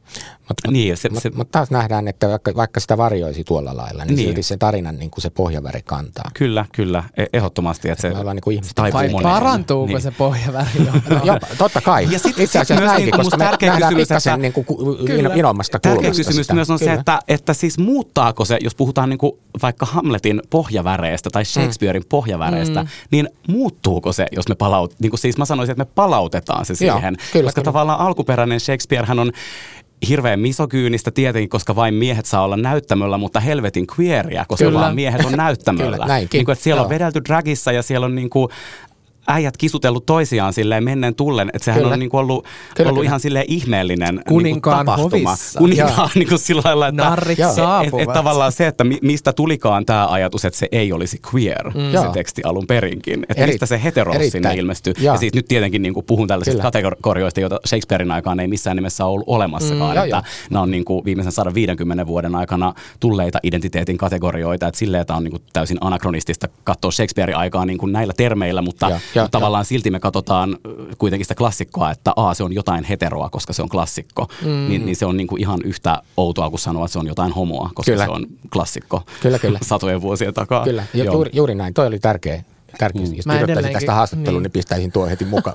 Mutta Niin, se- mut, se- mut taas nähdään, että vaikka, vaikka sitä varjoisi tuolla lailla, niin, Niin. silti se tarinan niin kuin se pohjaväri kantaa. Kyllä, kyllä, e- ehdottomasti. Että se, Me ollaan niin kuin ihmiset. taipuu Vai moneen. parantuuko Niin. se pohjaväri? Joo, totta kai. Ja sit- Itse sit asiassa myös näinkin, niinku koska musta me tärkeä nähdään kysymys, pikkasen että- niin kuin ku- Kyllä. inomasta Tärkeä kulmasta kysymys sitä. myös on Kyllä. se, että, että siis muuttaako se, jos puhutaan niinku vaikka Hamletin pohjaväreistä tai Shakespearein pohjaväreistä, Mm. niin muuttuuko se, jos me palaut, niin kuin siis mä sanoisin, että me palautetaan se Joo, siihen. kyllä, koska kyllä. tavallaan alkuperäinen Shakespearehän on hirveän misokyynistä tietenkin, koska vain miehet saa olla näyttämöllä, mutta helvetin queeria, koska Kyllä. vaan miehet on näyttämöllä. Kyllä, näinkin. Niin kuin, että siellä on Joo. vedelty dragissa ja siellä on niin kuin äijät kisutellut toisiaan silleen menneen tullen, että sehän Kyllä. on niin kuin ollut, Kyllä, ollut kyllä. ihan silleen ihmeellinen Kuninkaan niin kuin tapahtuma. hovissa. Kuninkaan niin kuin sillä lailla, että Narrit Joo. et, saapuvat. et tavallaan se, että mi, mistä tulikaan tämä ajatus, että se ei olisi queer, mm. se Joo. teksti alun perinkin. Että Eri- mistä se heterous sinne erittäin. ilmestyy. Joo. Ja siis nyt tietenkin niin kuin puhun tällaisista Kyllä. kategorioista, joita Shakespearein aikaan ei missään nimessä ole ollut olemassakaan. Mm. Joo, Että joo. nämä on niin kuin viimeisen sata viisikymmentä vuoden aikana tulleita identiteetin kategorioita. Että silleen tämä on niin kuin täysin anakronistista katsoa Shakespearein aikaa niin kuin näillä termeillä, mutta, Joo, mutta joo, tavallaan silti me katsotaan kuitenkin sitä klassikkoa, että a, se on jotain heteroa, koska se on klassikko. Mm. Niin, niin se on niin kuin ihan yhtä outoa kuin sanoa, että se on jotain homoa, koska Kyllä. se on klassikko. Kyllä, kyllä. Satojen vuosien takaa. Kyllä, ju- Joo. juuri, juuri näin. Toi oli tärkeä. Tärkeä. Jos Mä kirjoittaisin edelleenkin- tästä haastattelun, niin. niin. niin pistäisin tuo heti mukaan.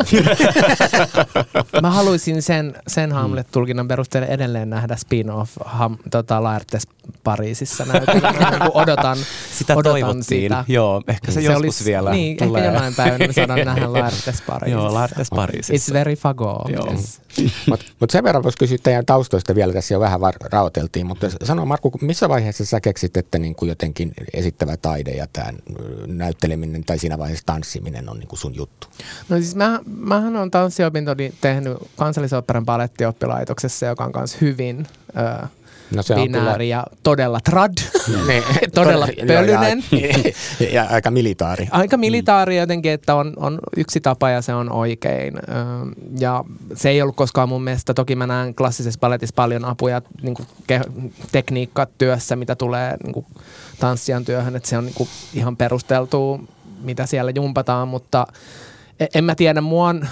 Mä haluaisin sen, sen Hamlet-tulkinnan perusteella edelleen nähdä spin-off ham, tota, Laertes Pariisissa näytelmänä, niin kuin odotan, Sitä odotan toivottiin. sitä. Joo, ehkä se, joskus olisi- vielä Niin, tulee. ehkä jonain päivänä me saadaan nähdä Laertes Pariisissa. Joo, Laertes Pariisissa. It's very fagot. Joo. Yes. Mutta mut sen verran voisi kysyä teidän taustoista vielä, tässä jo vähän var- raoteltiin, mutta sano Markku, missä vaiheessa sä keksit, että niin kuin jotenkin esittävä taide ja tämä näytteleminen tai siinä vaiheessa tanssiminen on niin kuin sun juttu? No siis mä, mähän on tanssiopintoni tehnyt Kansallisoopperan balettioppilaitoksessa, joka on myös hyvin ö, No se on binääri ja todella trad, Ne- todella tod- pölyinen. Ja, ja aika militaari. Aika militaari jotenkin, että on, on yksi tapa ja se on oikein. Ö, ja se ei ollut koskaan mun mielestä, toki mä näen klassisessa baletissa paljon apuja niin kuin ke- tekniikkatyössä, mitä tulee niin kuin tanssijan työhön, että se on niin kuin ihan perusteltua, mitä siellä jumpataan, mutta en, en mä tiedä, mua on,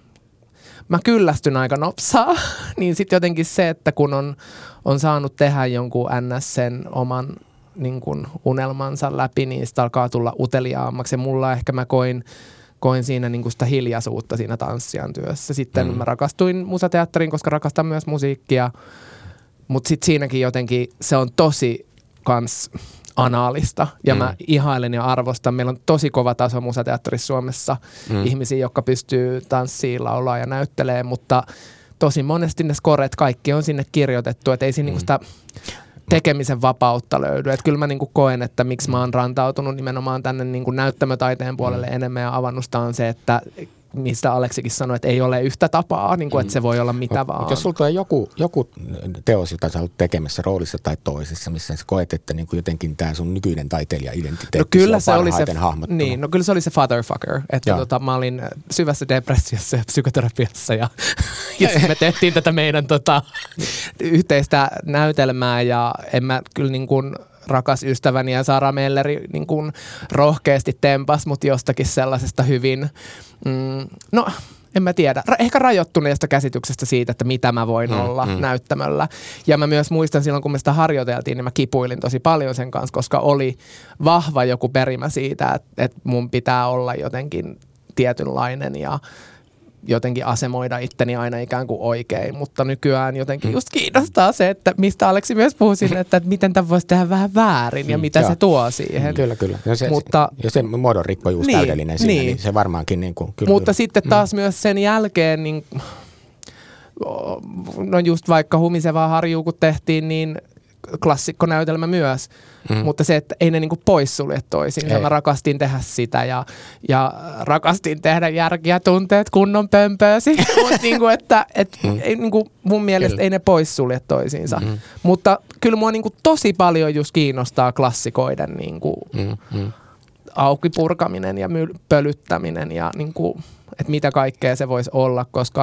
mä kyllästyn aika nopsaa, niin sitten jotenkin se, että kun on, on saanut tehdä jonkun ns. Sen oman niin kun unelmansa läpi, niin sitä alkaa tulla uteliaammaksi. Ja mulla ehkä mä koin, koin siinä niin kuin sitä hiljaisuutta siinä tanssijan työssä. Sitten mm. mä rakastuin musateatteriin, koska rakastan myös musiikkia, mutta sitten siinäkin jotenkin se on tosi kans anaalista ja mm. mä ihailen ja arvostan. Meillä on tosi kova taso musateatterissa Suomessa mm. ihmisiä, jotka pystyy tanssiin, laulaa ja näyttelee, mutta tosi monesti ne skoret, kaikki on sinne kirjoitettu, että ei siinä mm. niinku sitä tekemisen vapautta löydy. Että kyllä mä niinku koen, että miksi mä oon rantautunut nimenomaan tänne niinku näyttämötaiteen puolelle mm. enemmän ja avannusta on se, että mistä Aleksikin sanoi, että ei ole yhtä tapaa, niin kuin, että se voi olla mitä Mut, vaan. mut jos sulla tulee joku, joku teos, jota sä olet tekemässä roolissa tai toisessa, missä sä koet, että niin kuin jotenkin tämä sun nykyinen taiteilija-identiteetti No kyllä se, on oli se, parhaiten hahmottunut. niin, no kyllä se oli se fatherfucker, että tota, mä olin syvässä depressiossa ja psykoterapiassa ja, ja sitten me tehtiin tätä meidän tota, yhteistä näytelmää ja en mä kyllä niin kuin rakas ystäväni ja Sara Melleri niin kuin rohkeasti tempas, mutta jostakin sellaisesta hyvin, mm, no en mä tiedä, Ra- ehkä rajoittuneesta käsityksestä siitä, että mitä mä voin mm, olla mm. näyttämöllä. Ja mä myös muistan silloin, kun me sitä harjoiteltiin, niin mä kipuilin tosi paljon sen kanssa, koska oli vahva joku perimä siitä, että, että mun pitää olla jotenkin tietynlainen ja jotenkin asemoida itteni aina ikään kuin oikein, mutta nykyään jotenkin just kiinnostaa se, että mistä Aleksi myös puhui sinne, että, että miten tämä voisi tehdä vähän väärin ja mitä Joo. se tuo siihen. Kyllä, kyllä. Ja se, Mutta, ja se muodon rikkojuus niin, täydellinen siinä, niin. niin. niin se varmaankin niin kuin, kyllä, mutta kyllä. sitten taas mm. myös sen jälkeen, niin, no just vaikka Humisevaa harjuu kun tehtiin, niin klassikkonäytelmä myös, mm. mutta se, että ei ne niinku poissulje toisiinsa. Mä rakastin tehdä sitä ja, ja rakastin tehdä järkiä tunteet kunnon pömpöösi, mutta niinku, että et, mm. ei, niinku, mun mielestä kyllä. ei ne poissulje toisiinsa. Mm. Mutta kyllä mua niinku tosi paljon just kiinnostaa klassikoiden niinku mm. Mm. auki purkaminen ja myl- pölyttäminen ja niinku, että mitä kaikkea se voisi olla, koska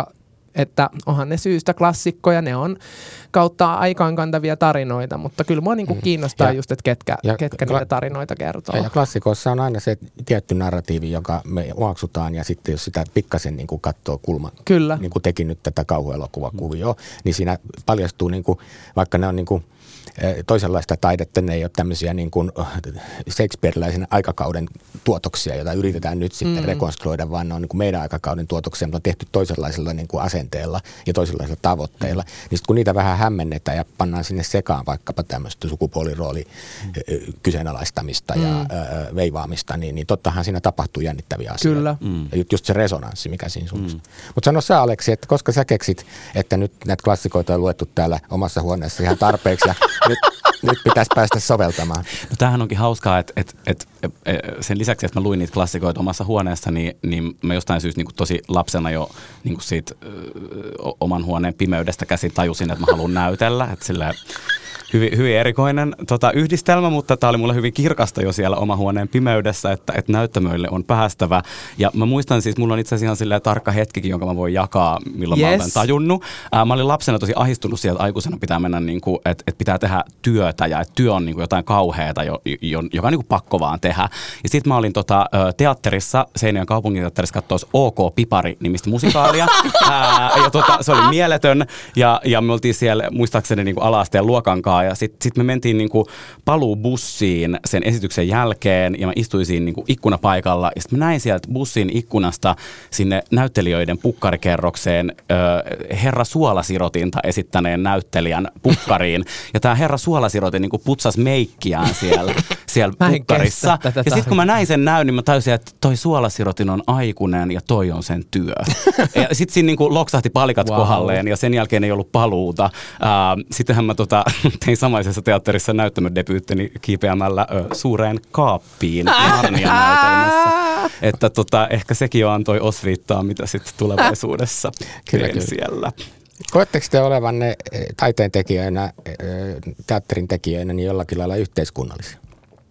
Että onhan ne syystä klassikkoja, ne on kautta aikaan kantavia tarinoita, mutta kyllä mua niinku kiinnostaa ja, just, että ketkä, ja, ketkä kla- niitä tarinoita kertoo. Ja, ja klassikoissa on aina se tietty narratiivi, joka me omaksutaan, ja sitten jos sitä pikkasen niin kuin katsoo kulman, kyllä. niin kuin teki nyt tätä kauhuelokuvakuvioa, niin siinä paljastuu, niin kuin, vaikka ne on niin kuin toisenlaista taidetta, ne ei ole tämmöisiä niin kuin Shakespeare-läisen aikakauden tuotoksia, joita yritetään nyt sitten mm. rekonstruoida, vaan ne on niin kuin meidän aikakauden tuotoksia, mutta on tehty toisenlaisella niin kuin asenteella ja toisenlaisilla tavoitteilla. Mm. Niin sitten kun niitä vähän hämmennetään ja pannaan sinne sekaan vaikkapa tämmöistä sukupuolirooli mm. kyseenalaistamista mm. ja ö, veivaamista, niin, niin tottahan siinä tapahtuu jännittäviä asioita. Kyllä. Mm. Ja just se resonanssi, mikä siinä sun. Mm. Mutta sano sä, Aleksi, että koska sä keksit, että nyt näitä klassikoita on luettu täällä omassa huoneessa ihan tarpeeksi ja nyt, nyt pitäisi päästä soveltamaan. No tämähän onkin hauskaa, että, että, että sen lisäksi, että mä luin niitä klassikoita omassa huoneessa, niin, niin mä jostain syystä niin kuin tosi lapsena jo niin kuin siitä ö, oman huoneen pimeydestä käsin tajusin, että mä haluan näytellä. Että sillä Hyvin, hyvin erikoinen tota, yhdistelmä, mutta tämä oli mulle hyvin kirkasta jo siellä oma huoneen pimeydessä, että, että näyttämöille on päästävä. Ja mä muistan siis, mulla on itse asiassa ihan silleen tarkka hetkikin, jonka mä voin jakaa, milloin yes. mä olen tajunnut. Ää, mä olin lapsena tosi ahdistunut siitä, että aikuisena pitää mennä, niin kuin, että, että pitää tehdä työtä ja että työ on niin kuin jotain kauheata, jo, jo, joka on niin kuin pakko vaan tehdä. Ja sitten mä olin tota, teatterissa, Seinäjoen kaupunginteatterissa katsoa OK Pipari-nimistä musikaalia. Ää, ja tota, se oli mieletön ja, ja me oltiin siellä muistaakseni niin kuin ala-asteen luokan kanssa. Ja sitten sit me mentiin niinku paluubussiin sen esityksen jälkeen ja mä istuin siinä niinku ikkunapaikalla. Ja sitten mä näin sieltä bussin ikkunasta sinne näyttelijöiden pukkarikerrokseen ö, herra Suolasirotinta esittäneen näyttelijän pukkariin. Ja tää herra Suolasirotin niinku putsasi meikkiään siellä, siellä pukkarissa. Ja sitten kun mä näin sen näyn, niin mä tajusin, että toi Suolasirotin on aikuinen ja toi on sen työ. Ja sitten siinä niinku loksahti palikat wow. kohdalleen ja sen jälkeen ei ollut paluuta. Sittenhän mä tota... tein samaisessa teatterissa näyttämödebyyttini kiipeämällä ö, suureen kaappiin Narnian näytelmässä. Että tota, ehkä sekin jo antoi osviittaa, mitä sitten tulevaisuudessa teen siellä. Koetteko te olevanne taiteen tekijöinä, teatterin tekijöinä, niin jollakin lailla yhteiskunnallisia?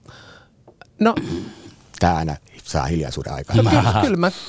No. Tää aina saa hiljaisuuden aikaa. No, kyllä, kyllä mä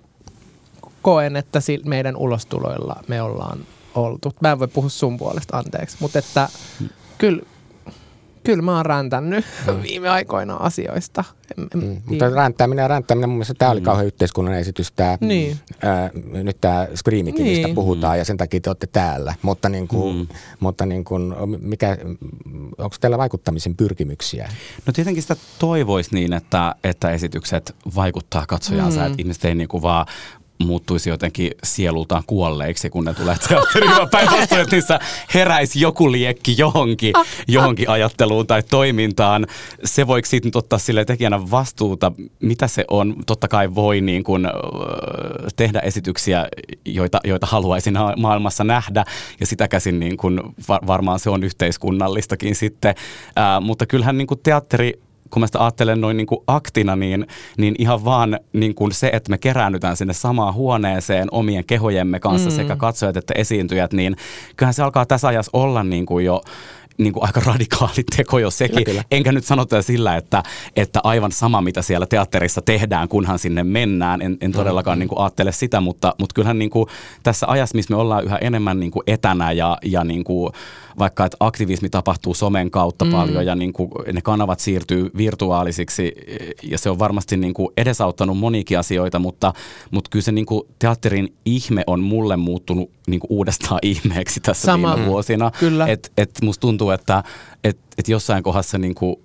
koen, että meidän ulostuloilla me ollaan oltu. Mä en voi puhua sun puolesta, anteeksi, mutta että kyllä, kyllä mä oon räntänyt mm. viime aikoina asioista. En, mm. Mutta ränttäminen ja ränttäminen, mun mielestä tämä oli mm. kauhean yhteiskunnan esitys, tää, niin. ää, nyt tämä Screamikin, niin. mistä puhutaan, ja sen takia te olette täällä. Mutta, niin kuin, mm. mutta niin kuin, mikä, onko teillä vaikuttamisen pyrkimyksiä? No tietenkin sitä toivoisi niin, että, että esitykset vaikuttaa katsojaansa, mm. että ihmiset ei niin kuin vaan muuttuisi jotenkin sielultaan kuolleiksi, kun ne tulee teatteriin, vaan päinvastoin, että niissä heräisi joku liekki johonkin, johonkin ajatteluun tai toimintaan. Se voiko siitä nyt ottaa sille tekijänä vastuuta, mitä se on. Totta kai voi niin kuin tehdä esityksiä, joita, joita haluaisin maailmassa nähdä, ja sitä käsin niin kuin varmaan se on yhteiskunnallistakin sitten. Ää, mutta kyllähän niin kuin teatteri, kun mä sitä ajattelen noin niin kuin aktina, niin, niin ihan vaan niin kuin se, että me keräännytään sinne samaan huoneeseen omien kehojemme kanssa mm. sekä katsojat että esiintyjät, niin kyllähän se alkaa tässä ajassa olla niin kuin jo niin kuin aika radikaali teko jo sekin. Kyllä, kyllä. Enkä nyt sano sillä, että, että aivan sama, mitä siellä teatterissa tehdään, kunhan sinne mennään. En, en todellakaan mm-hmm. niin kuin ajattele sitä, mutta, mutta kyllähän niin kuin tässä ajassa, missä me ollaan yhä enemmän niin kuin etänä ja, ja niin kuin vaikka että aktivismi tapahtuu somen kautta mm. paljon ja niin kuin ne kanavat siirtyy virtuaalisiksi ja se on varmasti niin kuin edesauttanut monikin asioita, mutta, mutta kyllä se niin kuin teatterin ihme on mulle muuttunut niin kuin uudestaan ihmeeksi tässä Sama. viime vuosina. Että et musta tuntuu, että et, et jossain kohdassa niin kuin,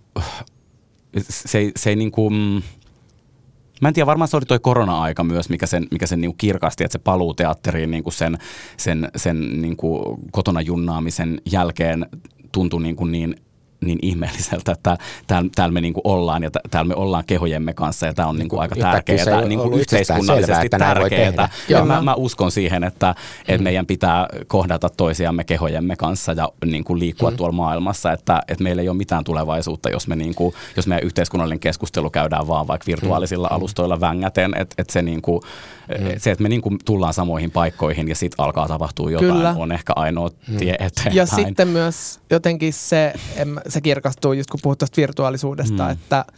se, se ei niin kuin, mä en tiedä, varmaan se oli toi korona-aika myös, mikä sen, mikä sen niinku kirkasti, että se paluu teatteriin niinku sen, sen, sen niinku kotona junnaamisen jälkeen tuntui niinku niin, niin ihmeelliseltä, että täällä, täällä me niinku ollaan ja täällä me ollaan kehojemme kanssa ja tämä on niinku aika tärkeää, niinku yhteiskunnallisesti tärkeää. Ja mä, mä uskon siihen, että mm. et meidän pitää kohdata toisiamme kehojemme kanssa ja niinku liikkua mm. tuolla maailmassa, että et meillä ei ole mitään tulevaisuutta, jos, me niinku, jos meidän yhteiskunnallinen keskustelu käydään vaan vaikka virtuaalisilla mm. alustoilla vängäten, että et se, niinku, mm. se, että me niinku tullaan samoihin paikkoihin ja sitten alkaa tapahtua jotain, Kyllä. on ehkä ainoa tie eteenpäin. Ja sitten myös jotenkin se, se kirkastuu just kun puhut tuosta virtuaalisuudesta, mm. että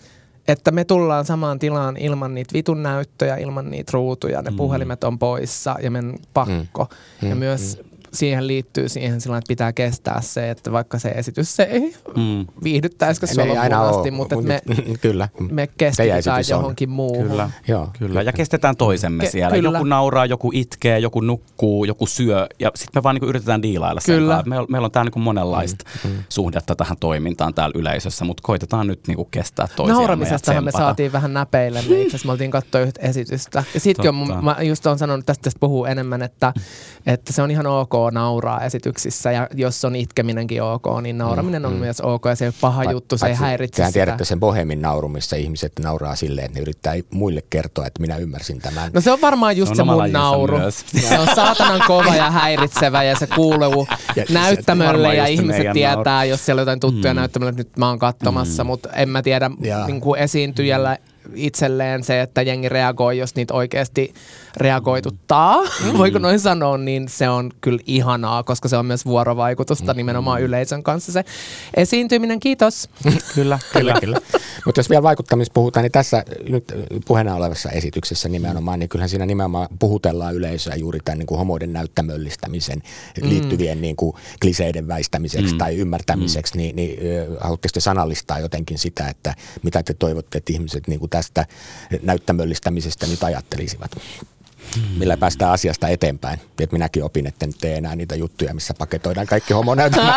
että me tullaan samaan tilaan ilman niitä vitun näyttöjä, ilman niitä ruutuja, ne mm. puhelimet on poissa ja meidän pakko. Mm. Ja myös mm. siihen liittyy siihen sillä, että pitää kestää se, että vaikka se esitys se ei mm. viihdyttäisikö se loppuun mutta me, kyllä. me keskitytään johonkin muuhun. Kyllä. Joo, kyllä. Ja kestetään toisemme Ke- siellä. Kyllä. Joku nauraa, joku itkee, joku nukkuu, joku syö ja sitten me vaan niin yritetään diilailla sen kanssa. Meillä, meillä on täällä niin monenlaista mm. suhdetta tähän toimintaan täällä yleisössä, mutta koitetaan nyt niin kestää toisiamme. Nauramisestahan me saatiin vähän näpeillemme. Itse asiassa me oltiin katsoa yhtä esitystä. Ja sittenkin mä just olen sanonut, että tästä puhuu enemmän, että, että se on ihan ok nauraa esityksissä ja jos on itkeminenkin ok, niin nauraminen on mm, myös ok ja se ei ole paha Va- juttu, se ei häiritse sitä. Sehän tiedätte sen bohemin naurumissa ihmiset nauraa silleen, että ne yrittää muille kertoa, että minä ymmärsin tämän. No se on varmaan just se, se mun nauru. Myös. Se on saatanan kova ja häiritsevä ja se kuuluu ja näyttämölle ja ihmiset tietää, nauru. Jos siellä on jotain tuttuja mm. näyttämölle, että nyt mä oon katsomassa, mm. mutta en mä tiedä niin kuin esiintyjällä itselleen se, että jengi reagoi, jos niitä oikeasti reagoituttaa, mm. voiko noin sanoa, niin se on kyllä ihanaa, koska se on myös vuorovaikutusta mm. nimenomaan yleisön kanssa se esiintyminen. Kiitos. Kyllä, kyllä, kyllä. Mutta jos vielä vaikuttamista puhutaan, niin tässä nyt puheena olevassa esityksessä nimenomaan, niin kyllähän siinä nimenomaan puhutellaan yleisöä juuri tämän niin kuin homoiden näyttämöllistämisen mm. liittyvien niin kuin kliseiden väistämiseksi mm. tai ymmärtämiseksi, mm. niin, niin haluatteko te sanallistaa jotenkin sitä, että mitä te toivotte, että ihmiset niin kuin tästä näyttämöllistämisestä nyt ajattelisivat? Millä päästään asiasta eteenpäin. Et minäkin opin, että nyt tee enää niitä juttuja, missä paketoidaan kaikki homonäytelmät.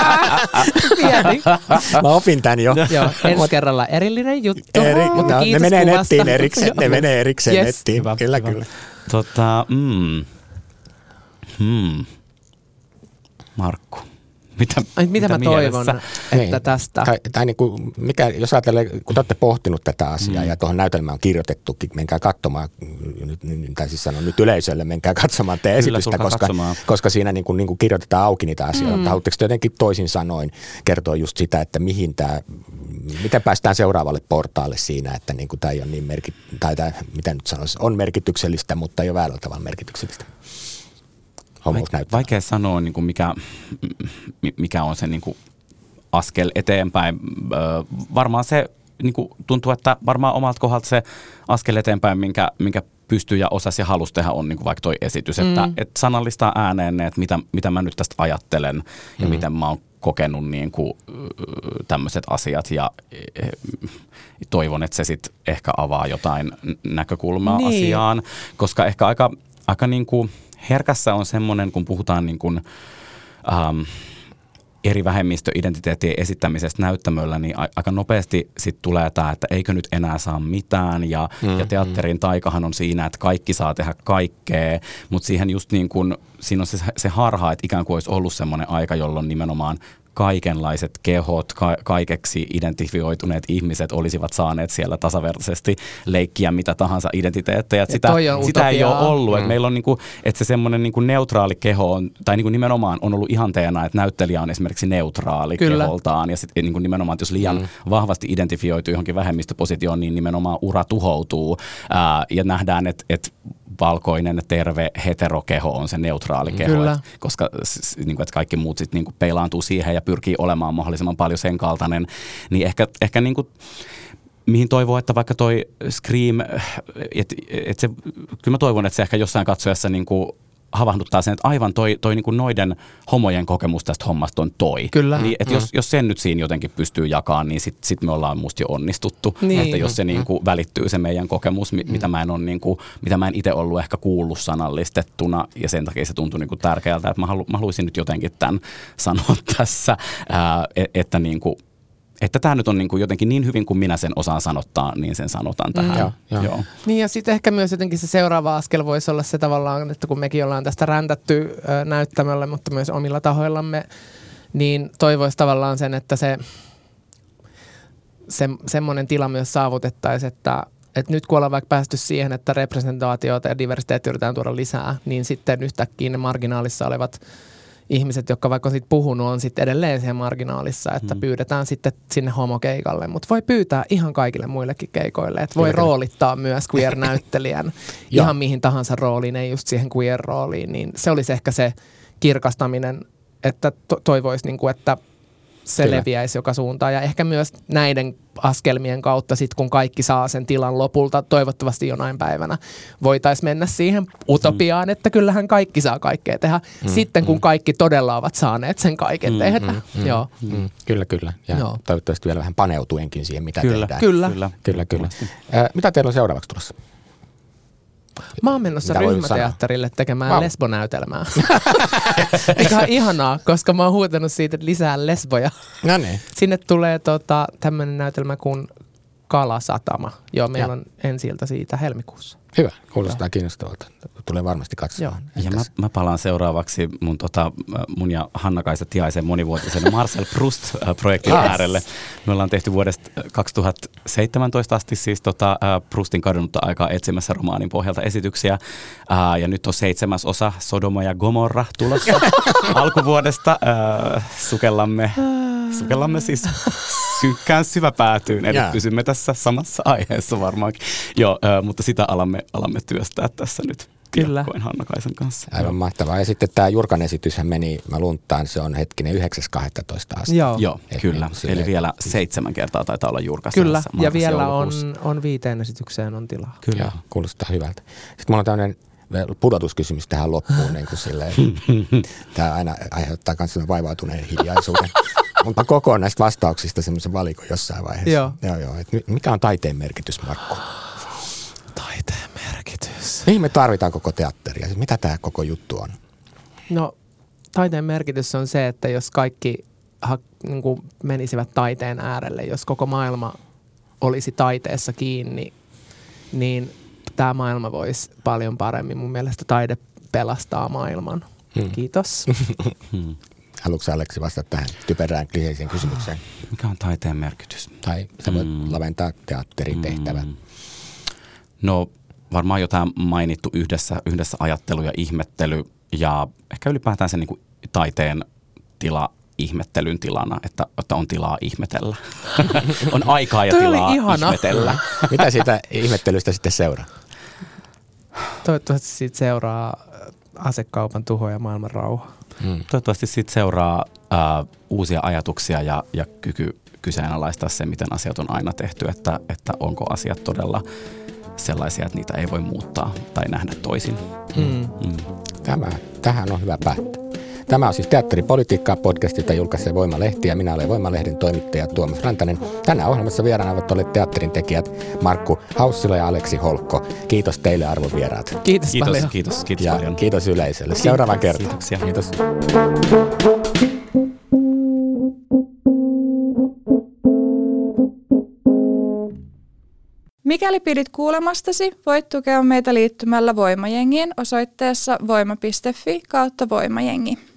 Mä opin tän jo. Joo, ensi kerralla erillinen juttu, Eri, mutta no, kiitos ne menee kuvasta. nettiin erikseen, ne menee erikseen yes. nettiin. Hyvä, kyllä, hyvä. kyllä. Tota, mm. hmm. Markku. Mitä, Ai, mitä, mitä mä toivon, mielessä? Että niin, tästä... Tai, tai niin kuin, mikä, jos ajattelee, kun te olette pohtinut tätä asiaa mm. ja tuohon näytelmään on kirjoitettukin, menkää katsomaan, tai siis sanon nyt yleisölle, menkää katsomaan teidän esitystä, koska, koska siinä niin kuin, niin kuin kirjoitetaan auki niitä asioita. Mm. Haluatteko te jotenkin toisin sanoin kertoa just sitä, että mihin tämä, miten päästään seuraavalle portaalle siinä, että niin kuin tämä ei ole niin merkit, tai tämä, mitä nyt sanoisi, on merkityksellistä, mutta ei ole väärällä tavalla merkityksellistä. Vaikea sanoa, niin kuin mikä, mikä on se niin kuin askel eteenpäin. Varmaan se niin kuin tuntuu, että varmaan omalta kohdalta se askel eteenpäin, minkä, minkä pystyy ja osasi ja halusi tehdä, on niin kuin vaikka toi esitys. Mm. Että, että sanallistaa ääneen ne, että mitä, mitä mä nyt tästä ajattelen ja mm. miten mä oon kokenut niin kuin tämmöiset asiat ja toivon, että se sitten ehkä avaa jotain näkökulmaa niin. asiaan, koska ehkä aika, aika niin kuin herkässä on semmoinen, kun puhutaan niin kuin, ähm, eri vähemmistöidentiteettien esittämisestä näyttämöllä, niin a- aika nopeasti sitten tulee tämä, että eikö nyt enää saa mitään. Ja, mm, ja teatterin taikahan on siinä, että kaikki saa tehdä kaikkea, mutta siihen just niin kuin, siinä on se, se harha, että ikään kuin olisi ollut semmoinen aika, jolloin nimenomaan kaikenlaiset kehot, ka- kaikeksi identifioituneet ihmiset olisivat saaneet siellä tasavertaisesti leikkiä mitä tahansa identiteettejä. Sitä, sitä ei ole ollut. Mm. Et meillä on niinku, että se semmoinen niinku neutraali keho on, tai niinku nimenomaan on ollut ihanteena, että näyttelijä on esimerkiksi neutraali Kyllä. keholtaan. Ja sitten niinku nimenomaan, että jos liian mm. vahvasti identifioituu johonkin vähemmistöpositioon, niin nimenomaan ura tuhoutuu. Ää, ja nähdään, että et valkoinen, terve, heterokeho on se neutraali keho, et, koska s, niinku, että kaikki muut sitten niinku peilaantuu siihen ja pyrkii olemaan mahdollisimman paljon sen kaltainen, niin ehkä, ehkä niinku, mihin toivoo, että vaikka toi Scream, että et se, kyllä mä toivon, että se ehkä jossain katsojassa niinku havahduttaa sen, että aivan toi, toi niinku noiden homojen kokemus tästä hommasta on toi. Kyllä. Niin, että mm. jos, jos sen nyt siinä jotenkin pystyy jakamaan, niin sitten sit me ollaan musta jo onnistuttu. Niin. Että jos se niinku välittyy se meidän kokemus, mm. mitä mä en ole niinku, mitä mä en itse ollut ehkä kuullut sanallistettuna, ja sen takia se tuntui niinku tärkeältä, että mä, halu, mä haluaisin nyt jotenkin tämän sanoa tässä, ää, että niinku että tämä nyt on niin kuin jotenkin niin hyvin kuin minä sen osaan sanottaa, niin sen sanotan tähän. Mm. Joo, joo. Joo. Niin ja sitten ehkä myös jotenkin se seuraava askel voisi olla se tavallaan, että kun mekin ollaan tästä räntätty ö, näyttämölle, mutta myös omilla tahoillamme, niin toivoisi tavallaan sen, että se, se semmoinen tila myös saavutettaisiin, että että nyt kun ollaan vaikka päästy siihen, että representaatiota ja diversiteettiä yritetään tuoda lisää, niin sitten yhtäkkiä ne marginaalissa olevat ihmiset, jotka vaikka on siitä puhunut, on sitten edelleen siellä marginaalissa, että mm. pyydetään sitten sinne homokeikalle, mutta voi pyytää ihan kaikille muillekin keikoille, että voi Kyllä. roolittaa myös queer-näyttelijän ihan mihin tahansa rooliin, ei just siihen queer-rooliin, niin se olisi ehkä se kirkastaminen, että to- toivoisi, niin kuin, että se Kyllä. leviäisi joka suuntaan. Ja ehkä myös näiden askelmien kautta, sit kun kaikki saa sen tilan lopulta, toivottavasti jonain päivänä voitaisiin mennä siihen utopiaan, mm. että kyllähän kaikki saa kaikkea tehdä. Mm. Sitten kun mm. kaikki todella ovat saaneet sen kaiken mm. tehdä. Mm. Mm. Joo. Mm. Kyllä, kyllä. Ja Joo. toivottavasti vielä vähän paneutuenkin siihen, mitä kyllä. tehdään. Kyllä. Kyllä. Kyllä, kyllä. Äh, mitä teillä on seuraavaksi tulossa? Mä oon menossa Mitä voit ryhmäteatterille tekemään Vau. lesbonäytelmää. Mikä on ihanaa, koska mä oon huutanut siitä lisää lesboja. No niin. Sinne tulee tota, tämmönen näytelmä kuin Kalasatama. Joo, meillä Ja. on ensi-ilta siitä helmikuussa. Hyvä, kuulostaa kiinnostavalta. Tulee varmasti katsomaan. Ja mä, mä palaan seuraavaksi mun, tota, mun ja Hanna-Kaisa Tiaisen monivuotisen Marcel Proust-projektin Yes. äärelle. Me ollaan tehty vuodesta kaksituhattaseitsemäntoista asti siis tota, Proustin kadonnutta aikaa etsimässä romaanin pohjalta esityksiä. Ää, ja nyt on seitsemäs osa Sodoma ja Gomorra tulossa alkuvuodesta. Ää, sukellamme, sukellamme siis synkkään syväpäätyyn, eli Jaa. pysymme tässä samassa aiheessa varmaankin. Joo, ää, mutta sitä alamme, alamme työstää tässä nyt. Kyllä. Piakkoin Hanna-Kaisan kanssa. Aivan mahtavaa. Ja sitten tämä Jurkan esityshän meni, mä lunttaan, se on hetkinen yhdeksäs kahdestoista asti. Joo, Joo, Et kyllä. niin, silleen- Eli vielä seitsemän kertaa taitaa olla Jurkassa. kyllä. tässä Ja marras- vielä on, joulukuussa. on viiteen esitykseen on tilaa. Kyllä. Joo, kuulostaa hyvältä. Sitten mulla on tämmöinen pudotuskysymys tähän loppuun. niin kuin silleen, tämä aina aiheuttaa myös sellainen vaivautuneen hiljaisuuden. Mutta kokoon näistä vastauksista semmoisen valikon jossain vaiheessa. Joo. Joo, joo. Et mikä on taiteen merkitys, Markku? Taiteen merkitys. Mihin me tarvitaan koko teatteria? Siis mitä tämä koko juttu on? No, taiteen merkitys on se, että jos kaikki ha, niin kuin menisivät taiteen äärelle, jos koko maailma olisi taiteessa kiinni, niin tämä maailma voisi paljon paremmin. Mun mielestä taide pelastaa maailman. Hmm. Kiitos. Hmm. Haluatko Aleksi vastata tähän typerään kliseiseen kysymykseen? Mikä on taiteen merkitys? Tai sä voit Mm. laventaa teatterin tehtävän. Mm. No varmaan jotain mainittu yhdessä, yhdessä ajattelu ja ihmettely ja ehkä ylipäätään se niin kuin taiteen tila ihmettelyn tilana, että, että on tilaa ihmetellä. On aikaa ja Toi oli tilaa ihana. ihmetellä. Mitä siitä ihmettelystä sitten seuraa? Toivottavasti siitä seuraa asekaupan tuho ja maailman rauha. Hmm. Toivottavasti siitä seuraa ää, uusia ajatuksia ja, ja kyky kyseenalaistaa se, miten asiat on aina tehty, että, että onko asiat todella sellaisia, että niitä ei voi muuttaa tai nähdä toisin. Mm. Mm. Tämä, tähän on hyvä päättää. Tämä on siis Teatteripolitiikkaa podcast, jota julkaisee Voima-lehti ja minä olen Voima-lehden toimittaja Tuomas Rantanen. Tänään ohjelmassa vieraana ovat olleet teatterin tekijät Markku Haussila ja Aleksi Holkko. Kiitos teille arvon vieraat. Kiitos, Kiitos, paljon. kiitos, kiitos Ja paljon. kiitos yleisölle. Seuraavaan kertaan. Kiitoksia. Kiitos. Mikäli pidit kuulemastasi, voit tukea meitä liittymällä Voimajengiin osoitteessa voima piste fi kautta voimajengi.